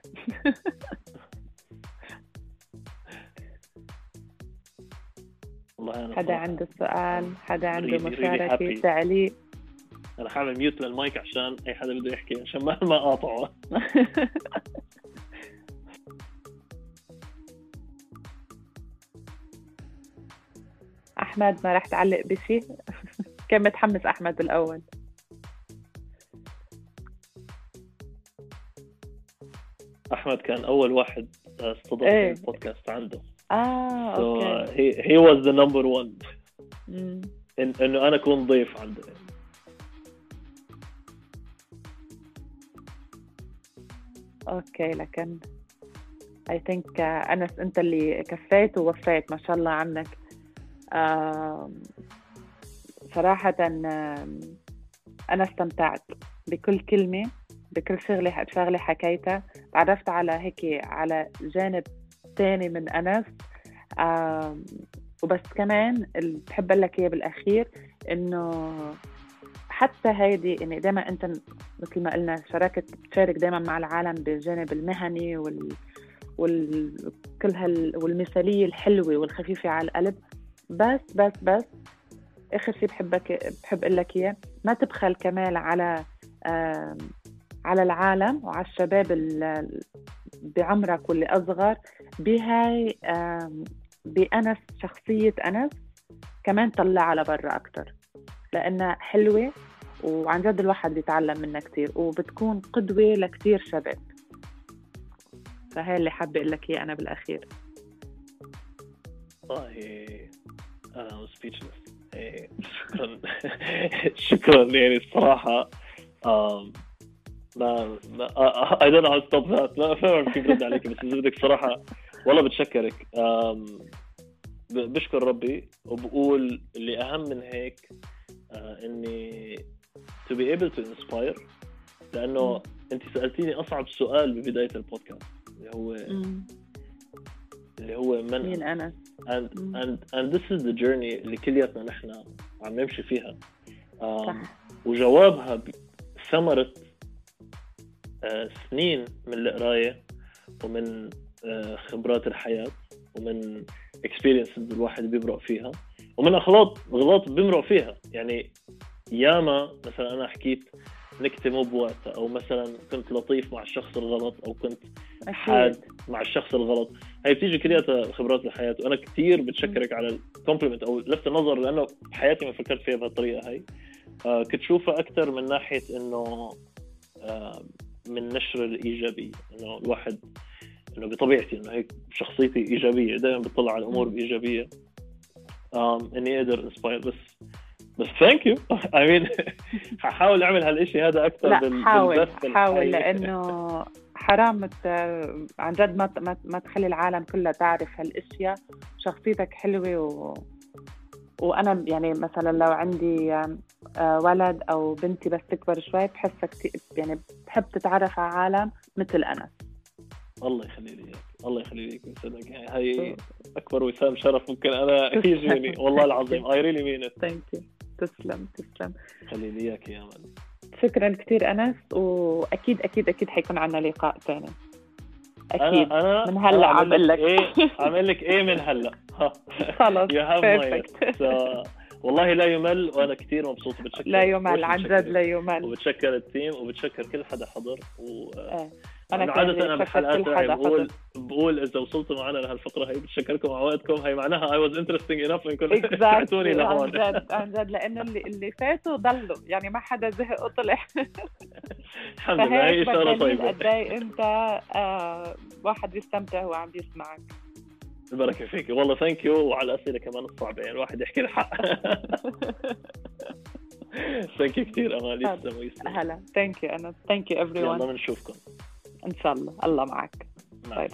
Speaker 2: والله أنا
Speaker 1: حدا
Speaker 2: صراحة
Speaker 1: عنده سؤال، حدا عنده
Speaker 2: really, really
Speaker 1: مشاركة،
Speaker 2: happy.
Speaker 1: تعليق.
Speaker 2: أنا حاعمل ميوت للمايك عشان أي حدا بده يحكي عشان ما ما قاطعه.
Speaker 1: أحمد ما راح تعلق بشي؟ كان متحمس أحمد الأول.
Speaker 2: أحمد كان أول واحد استضاف
Speaker 1: إيه.
Speaker 2: البودكاست عنده.
Speaker 1: آه
Speaker 2: so
Speaker 1: أوكي.
Speaker 2: uh, he he was the number one.
Speaker 1: مم.
Speaker 2: إن إنه أنا أكون ضيف عنده.
Speaker 1: أوكي لكن I think uh, أنس أنت اللي كفيت ووفيت ما شاء الله عنك. آه صراحة آه أنا استمتعت بكل كلمة، بكل شغلة شغلة حكيتها، تعرفت على هيك على جانب تاني من أنس. آه وبس كمان اللي بحب أقول لك إياه بالأخير إنه حتى هيدي يعني دائما أنت مثل ما قلنا شاركت تشارك دائما مع العالم بالجانب المهني وال وكل هال والمثالية الحلوة والخفيفة على القلب. بس بس بس آخر شيء بحبك بحب أقول لك إياه، ما تبخل كمان على آه على العالم وعلى الشباب بعمرك واللي أصغر بهاي آه بأنس، شخصية أنس كمان طلع على برا أكتر لأنها حلوة وعن جد الواحد بيتعلم منها كتير وبتكون قدوة لكتير شباب. فهي اللي حابة أقول لك إياه أنا بالأخير.
Speaker 2: والله أنا speechless. شكرا شكرا يعني الصراحة. ما ما I don't know how to stop that. ما فاهم كيف رد عليك، بس إذا بدك صراحة والله بتشكرك. بشكر ربي وبقول اللي أهم من هيك إني to be able to inspire، لأنه أنت سألتيني أصعب سؤال ببداية البودكاست اللي هو
Speaker 1: مم.
Speaker 2: اللي هو من
Speaker 1: مين أنا
Speaker 2: and and and this is the journey اللي كلياتنا نحن عم نمشي فيها.
Speaker 1: صح.
Speaker 2: وجوابها ثمرة آه سنين من القراية ومن آه خبرات الحياة ومن experiences الواحد بيمرق فيها ومن أغلاط غلط بيمرق فيها. يعني ياما مثلا أنا حكيت نكتة مو بوقتها، أو مثلا كنت لطيف مع الشخص الغلط، أو كنت حاد مع الشخص الغلط. هاي بتيجي كلياتها خبرات الحياة. وأنا كتير بتشكرك على الكومبلمنت أو لفت النظر، لأنه حياتي ما فكرت فيها بهالطريقة هاي. آه كنت شوفها أكتر من ناحية إنه آه من نشر الإيجابية، إنه الواحد إنه بطبيعتي إنه هيك شخصيتي إيجابية، دائما بتطلع على الأمور بإيجابية. آم إني أقدر إنسباير بس بس ثانك يو. I mean هحاول أعمل هالإشي هذا أكتر.
Speaker 1: لا
Speaker 2: بال...
Speaker 1: حاول حاول لأنه حرام مت... عن جد ما ما ما تخلي العالم كلها تعرف هالاشياء. شخصيتك حلوه و... وانا يعني مثلا لو عندي ولد او بنتي بس تكبر شوي بحسك يعني بحب تتعرف على عالم مثل انا.
Speaker 2: الله يخلي لي الله يخليك ويسعدك. يعني هاي اكبر وسام شرف ممكن انا يجيني والله العظيم. I really mean it.
Speaker 1: Thank you. تسلم تسلم.
Speaker 2: خلي لي اياك يا امل.
Speaker 1: شكرا كثير انس، واكيد اكيد اكيد حيكون عنا لقاء ثاني اكيد.
Speaker 2: أنا
Speaker 1: من هلا عم بقول لك
Speaker 2: ايه عامل لك ايه من هلا.
Speaker 1: خلص
Speaker 2: you have my so والله لا يمل، وانا كثير مبسوط. بتشكر
Speaker 1: لا يمل عن جد، لا يمل.
Speaker 2: وبتشكر التيم وبتشكر كل حدا حضر و
Speaker 1: آه.
Speaker 2: انا عادة انا بحلقات بقول بقول اذا وصلتوا معنا لهالفقره هي بتشكركم على وقتكم، هي معناها I was interesting enough انكم سمعتوني لهون.
Speaker 1: عن جد عن جد، لانه اللي اللي فاتوا ضلوا يعني ما حدا زهق وطلع.
Speaker 2: الحمد لله، هي اشاره طيبه.
Speaker 1: قد ايه انت آه واحد بيستمتع وعم بيسمعك.
Speaker 2: البركه فيك والله. ثانك يو. وعلى الاسئله كمان الصعبه يعني الواحد يحكي الحق. ثانك يو كثير امال. يسلم ويسلم.
Speaker 1: هلا ثانك يو انا ثانك يو everyone.
Speaker 2: يلا بنشوفكم
Speaker 1: ان شاء الله. الله معك. باي باي.